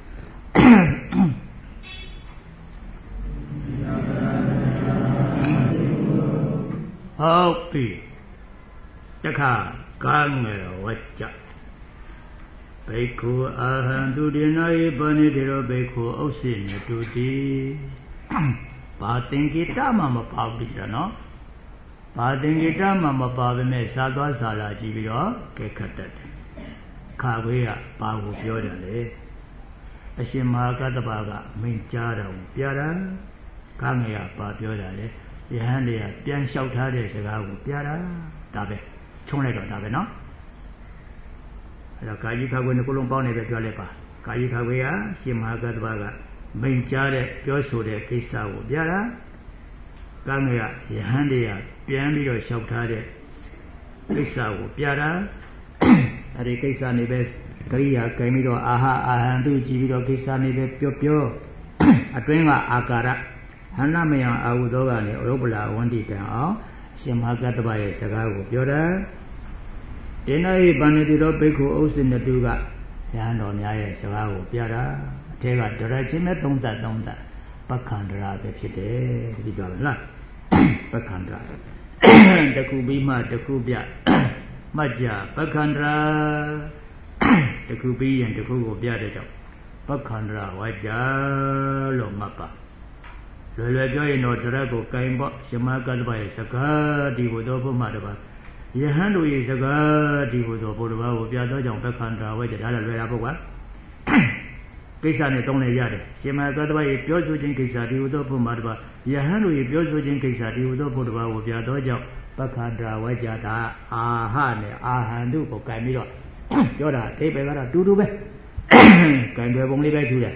ဟုတ်ပြီတခါကားငယ်ဝကြ ဘိက္ခုအာဟံသူတေနာယပဏိတေရောဘိက္ခုဥစ္စေနတုတိဘာသင်္ကေတမှမပါဘူးကြနော်ဘာသင်္ကေတမှမပါဘဲနဲ့စာသွားစာလာကြည့်ပြီးတော့ကဲခတ်တတ်တယ်ခါခွေးကဘာကိုပြောတယ်လဲအရှင်မဟာကတ္တဗာကမိန့်ကြားတော်ပြတာခါငယ်ကဘာပြောတာလဲယဟန်တွေကပြန်လျှောက်ထားတဲ့စကားကိုပြတာဒါပဲချုံးလိုက်တော့ဒါပဲနော်အဲ့တော့ကာယခါခွေနှစ်ခုလုံးပေါင်းနေပဲပြောလိုက်ပါကာယခါခွေကရှင်မဟာကတ္တဗာကမိန့်ကြားတဲ့ပြောဆိုတဲ့ကိစ္စကိုပြတာကံကယဟန်တွေကပြန်ပြီးတော့လျှောက်ထားတဲ့ကိစ္စကိုပြတာအဲ့ဒီကိစ္စနေပဲကရိယာကံပြီးတော့အာဟံသူကြည့်ပြီးတော့ကိစ္စနေပဲပြောအတွင်းကအာကာရဟန္နမယံအာဟုသောကနေအရုပလာဝန္တိတံအောင်ရှင်မဟာကတ္တဗရဲ့စကားကိုပြောတာဒေနဟိပန္နိတိရောဘိက္ခုဥစ္စေနတုကယဟန်တော်များရဲ့စကားကိုပြတာအထက်ကဒရချင်းနဲ့သုံးသပ်ပက္ခန္တရာပဲဖြစ်တယ်ဒီကြောင့်လားပက္ခန္တရာတခုပြီးမှတခုပြမှတ်ကြပက္ခန္တရာတခုပြီးရင်တခုကိုပြတဲ့ကြောင့်ပက္ခန္တရာဝါကြလို့မှတ်ပါလွယ်ပြောရင်တော့ဒရကိုကင်ပေါ့ရှမကတ္တဗရဲ့စကားဒီဘုသောဘုမှတပါယဟန်တို့ရဲ့စကားဒီဘုသောဘုရားကိုပြသောကြောင့်ပက္ခန္တရာဝါကြဒါလည်းလွယ်တာပေါ့ကွာကိစ္စနဲ့တုံးနေရတယ်ရှင်မကတ္တဗရဲ့ပြောဆိုခြင်းကိစ္စဒီဟုသောဘုမှာတပါယဟန်တို့ရဲ့ပြောဆိုခြင်းကိစ္စဒီဟုသောဘုရားကိုပြသောကြောင့်ပက္ခန္တရာဝါကြတာအာဟနဲ့အာဟန်တို့ကိုကင်ပြီးတော့ပြောတာအိဗေကတော့တူပဲကင်တွေပုံလေးပဲထူတယ်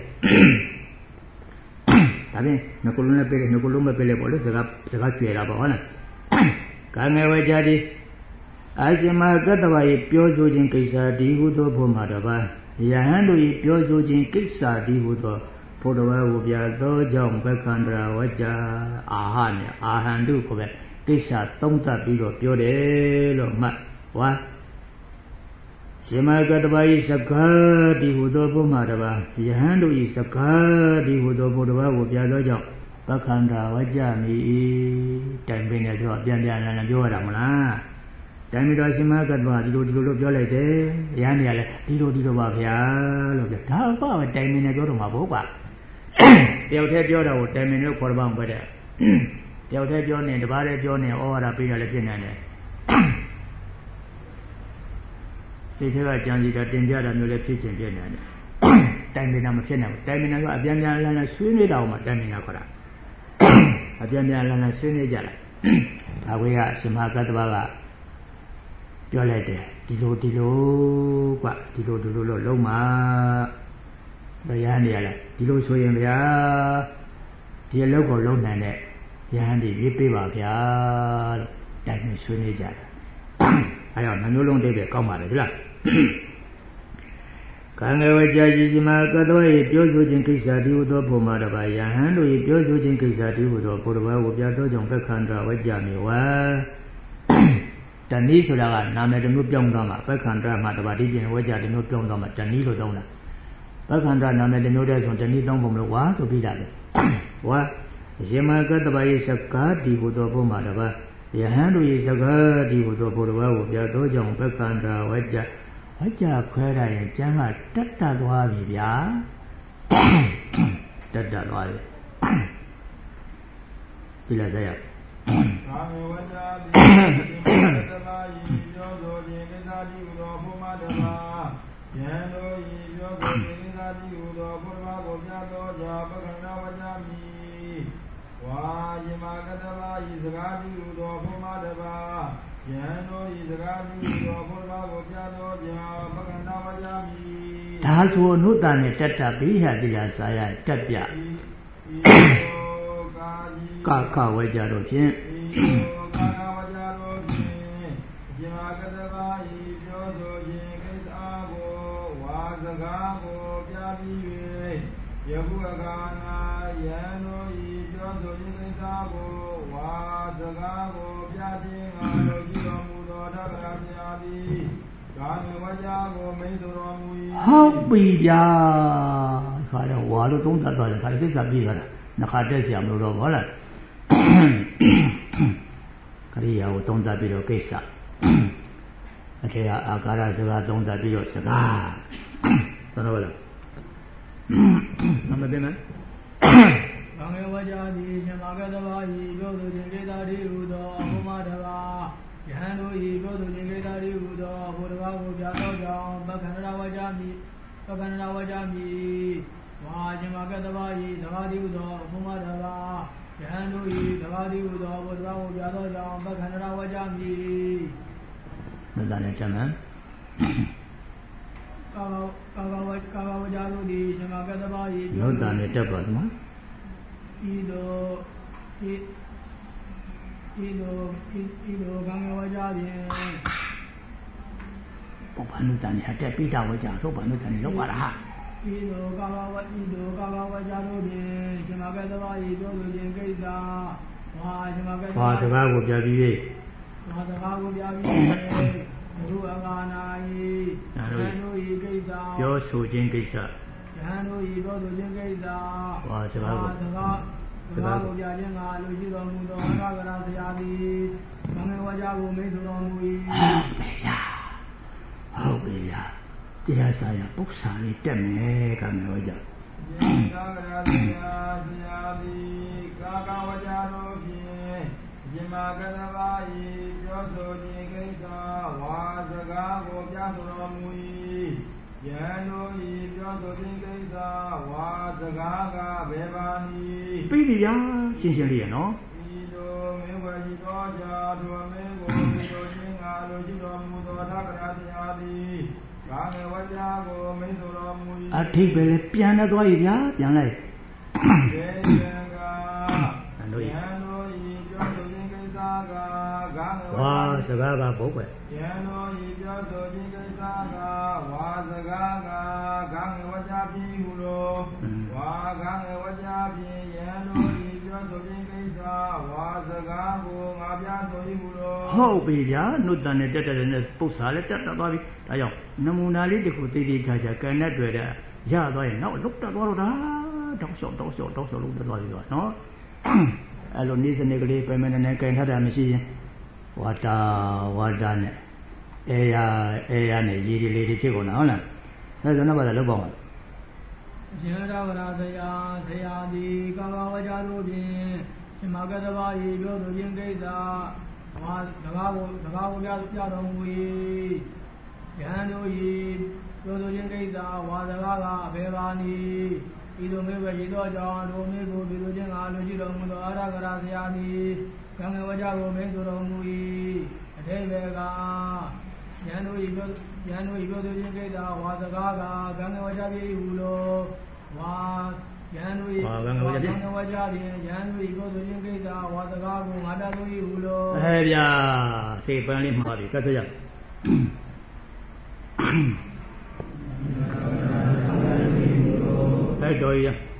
ဒါဖြင့်ငကုလုံးနဲ့ပြေးတယ်ငကုလုံးမပြေးလေပေါ့လေစကားကျွေတာပေါ့ဟုတ်လားကံငယ်ဝကြသည်အာရှင်မကတ္တဗရဲ့ပြောဆိုခြင်းကိစ္စဒီဟုသောဘုမှာတပါယဟန်တို့၏ပြောဆိုခြင်းကိစ္စဒီဟုသောဘုရားကိုပြသောကြောင့်ပက္ခန္တရာဝကြအာဟနဲ့အာဟန်တို့ကိုပဲကိစ္စသုံးသပ်ပြီးတော့ပြောတယ်လို့မှတ်ဝါရှင်မကတ္တဗ၏စကားဒီဟုသောဘုမှာတပါယဟန်တို့၏စကားဒီဟုသောဘုရားကိုပြသောကြောင့်ပက္ခန္တရာဝကြမိတိုင်ပင်နေဆိုတော့ပြန်လည်ပြောရတာမလားတိုင်ပြီးတော့ရှင်မကတ္တဗဒီလိုလို့ပြောလိုက်တယ်ရဟန်းတွေကလည်းဒီလိုပါဗျာလို့ပြောဒါပါပဲတိုင်ပင်နေပြောတော့မှာပေါ့ကွာတယောက်တည်းပြောတာကိုတိုင်မင်လို့ခေါ်တော့မှပဲတဲ့တယောက်တည်းပြောနေတပါးတည်းပြောနေဩဝါဒပေးရလည်းဖြစ်နေတယ်စိတ်ထဲကကြံစီတာတင်ပြတာမျိုးလည်းဖြစ်ခြင်းဖြစ်နေတယ်တိုင်မင်တာမဖြစ်နိုင်ဘူးတိုင်မင်တာကအပြန်ပြန်လန်းလန်းဆွေးနွေးတာအောင်မှတိုင်မင်တာခေါ်တာအပြန်ပြန်လန်းလန်းဆွေးနွေးကြလိုက်အဝေးကရှင်မကတ္တဗကပြောလိုက်တယ်ဒီလိုကွဒီလိုလို့လုံးမှာဘယ်ရန်နေရလဲဒီလိုဆိုရင်ဗျာဒီအလုပ်ကိုလုံးနိုင်တဲ့ရဟန်းတွေရေးပေးပါဗျာလို့တိုင်ပင်ဆွေးနွေးကြတယ်အဲတော့နှမျိုးလုံးတိတ်ပဲကောင်းပါလေဒီလားကံငယ်ဝကြကြီးစီမှာကတ္တဝ၏ပြောဆိုခြင်းကိစ္စတည်းဟူသောပုံမှာတပါယဟန်တို့၏ပြောဆိုခြင်းကိစ္စတည်းဟူသောဘုရားဝပြသောကြောင့်ပက္ခန္တဝကြမြေဝါတဏီဆိုတာကနာမည်တစ်မျိုးပြောင်းသွားမှာပက္ခန္တမှာတပါတိပြင်ဝကြတစ်မျိုးပြောင်းသွားမှာတဏီလို့သုံးတာပက္ခန္တနာမည်တစ်မျိုးတည်းဆိုတဏီသုံးပုံလို့ဝါဆိုပြီးတာလေဝါရှင်မကတ္တဝ၏စကားတည်းဟူသောပုံမှာတပါယဟန်တို့၏စကားတည်းဟူသောဘုရားဝပြသောကြောင့်ပက္ခန္တဝကြဝကြခွဲရရင်ကျမ်းကတက်သွားပြီဗျာတက်သွားပြီဒီလားဆက်ရကာမေဝကြတိသမာယီပြောဆိုခြင်းကိစ္စတိဟူသောဘုမတပါယံတို့ဤပြောဆိုခြင်းကိစ္စတိဟူသောဘုရားကိုပြသောကြောင့်ပက္ခဏဝကြမိဝါယမကတပါယီစကားတိဟူသောဘုမတပါယံတို့ဤစကားတိဟူသောဘုရားကိုပြသောကြောင့်ပက္ခဏဝကြမိဒါဆိုအနုတ္တနဲ့တက်တာပြီးဟာတိလားစာရတက်ပြကဝဲကြတော့ဖြင့်ဝကြတော့ဖြင့်ဇာကတဘာဤပြောဆိုခြင်းကိစ္စကိုဝါစကားကိုပြပြီး၍ယခုအခါ၌ယံတို့ဤပြောဆိုခြင်းကိစ္စကိုဝါစကားကိုပြခြင်းငါတို့ရှိတော်မူသောတက္ကရာဘုရားသည်ကာမေဝကြကိုမိန့်တော်မူ၏ဟုတ်ပြီဗျာခါတော့ဝါလို့သုံးသပ်သွားတယ်ခါကိစ္စပြီးသွားတာနှခါတက်เสียမလို့တော့ဟုတ်လားကရိယာကိုသုံးသပ်ပြီးတော့ကိစ္စအထေကအာကာရစကားသုံးသပ်ပြီးတော့စကားတော်တော့လားနမတင်မယ်ကံဝကြသည်ရှင်မကတဘာဤပြောဆိုခြင်းကိစ္စတည်းဟူသောအဘုမတဘာယဟန်တို့ဤပြောဆိုခြင်းကိစ္စတည်းဟူသောဘုရားကိုပြသောကြောင့်ပက္ခန္တဝကြမိဝါရှင်မကတဘာဤသဘာတိဟူသောအဘုမတဘာယဟန်တို့ဤသဘာတိဟူသောဘုရားကိုပြသောကြောင့်ပက္ခန္တဝကြမိမတန်နဲ့ချက်မယ်ကာဝကြတို့သည်ရှင်မကတဘာဤပြောတန်နဲ့တက်ပါသမားဤသို့ကံဝကြဖြင့်ဘောဘာနုတန်နဲ့တက်ပြီးတာဝကြထုတ်ဘာနုတန်နဲ့လောက်ပါလားဤသို့ကာဝကြတို့ဖြင့်ရှင်မကတဘာဤပြောဆိုခြင်းကိစ္စရှင်မကတဘာစကားကိုပြပြီး၍စကားကိုပြပြီးဘုရားကာနာဤယဟန်တို့ဤကိစ္စပြောဆိုခြင်းကိစ္စယဟန်တို့ဤပြောဆိုခြင်းကိစ္စစကားကိုပြခြင်းကလူရှိတော်မူသောအကရာဆရာသည်မင်္ဂဝါကြကိုမိတ်တော်မူ၏ဟုတ်ပြီဗျာတရားစာရပု္ပ္ပာလေးတက်မယ်ကံရောကြကာကရာဆရာသည်ကာဝကြတို့ဖြင့်ရှင်မကတဘာဤပြောဆိုခြင်းကိစ္စဝါစကားကိုပြတော်မူ၏ယံတို့ဤပြောဆိုခြင်းကိစ္စဝါစကားကဘယ်ပါနည်းပြီးပြီဗျာရှင်းလေးရနော်ဤလိုမင်းဝရှိတော်ကြထိုမင်းကိုဒီလိုချင်းငါလိုရှိတော်မူသောတက္ကရာတရားသည်ကာမေဝကြကိုမိန့်တော်မူ၏အထိပ္ပယ်လည်းပြန်နေသွားပြီဗျာပြန်လိုက်ဒေယံကယံတို့ဤပြောဆိုခြင်းကိစ္စကကာမေဝစကားကဘုတ်ပဲယံတို့ဤပြောဆိုခြင်းကိစ္စကဝါစကားကကာမေဝကြပြီဟုလိုဝါကာမေဝကြပြီယံတို့ဤပြောဆိုခြင်းကိစ္စဝါစကားကိုငါပြဆို၏ဟုလိုဟုတ်ပြီဗျာနုတန်နဲ့တက်တဲ့နဲ့ပု္ပ္ပာလည်းတက်သွားပြီဒါကြောင့်နမူနာလေးတစ်ခုသေးသေးချာချာကန်နဲ့တွေ့တဲ့ရသွားရင်နောက်လုတ်တက်သွားတော့တာတောက်လျှောက်လုတ်တက်သွားပြီတော့နော်အဲ့လိုနေ့စနေကလေးပဲမနေနဲ့ကန်ထတာမရှိရင်ဝါတာနဲ့အေးရနဲ့ရည်လေးတွေဖြစ်ကုန်တာဟုတ်လားဒါဆိုတော့ဘာသာလောက်ပါ့မရှင်ရဝရသယာဆရာတိကာမဝကြတို့ဖြင့်ရှင်မဂတဘာဤပြောသူချင်းကိစ္စဝါတကားကိုပြတော်မူ၏ယဟန်တို့ဤပြောသူချင်းကိစ္စဝါစကားကအဘေဘာနီဤသို့မေဘရှိသောကြောင့်တို့မေကိုပြုလို့ခြင်းအားလူရှိတော်မူသောအာရကရာဆရာသည်ကံငယ်ဝကြကိုမင်းဆိုတော်မူ၏အထိပ္ပယ်ကယဟန်တို့ဤပြောသူချင်းကိစ္စဝါစကားကကံငယ်ဝကြပြီဟုလို့ဝါယဟန်တို့ဤကံငယ်ဝကြဖြင့်ယဟန်တို့ဤပြောသူချင်းကိစ္စဝါစကားကိုငါတတ်လို့ဟုလို့ဗျာစေပန်းလေးမှားပြီကတ်ဆိုရအဲ့တော်ရ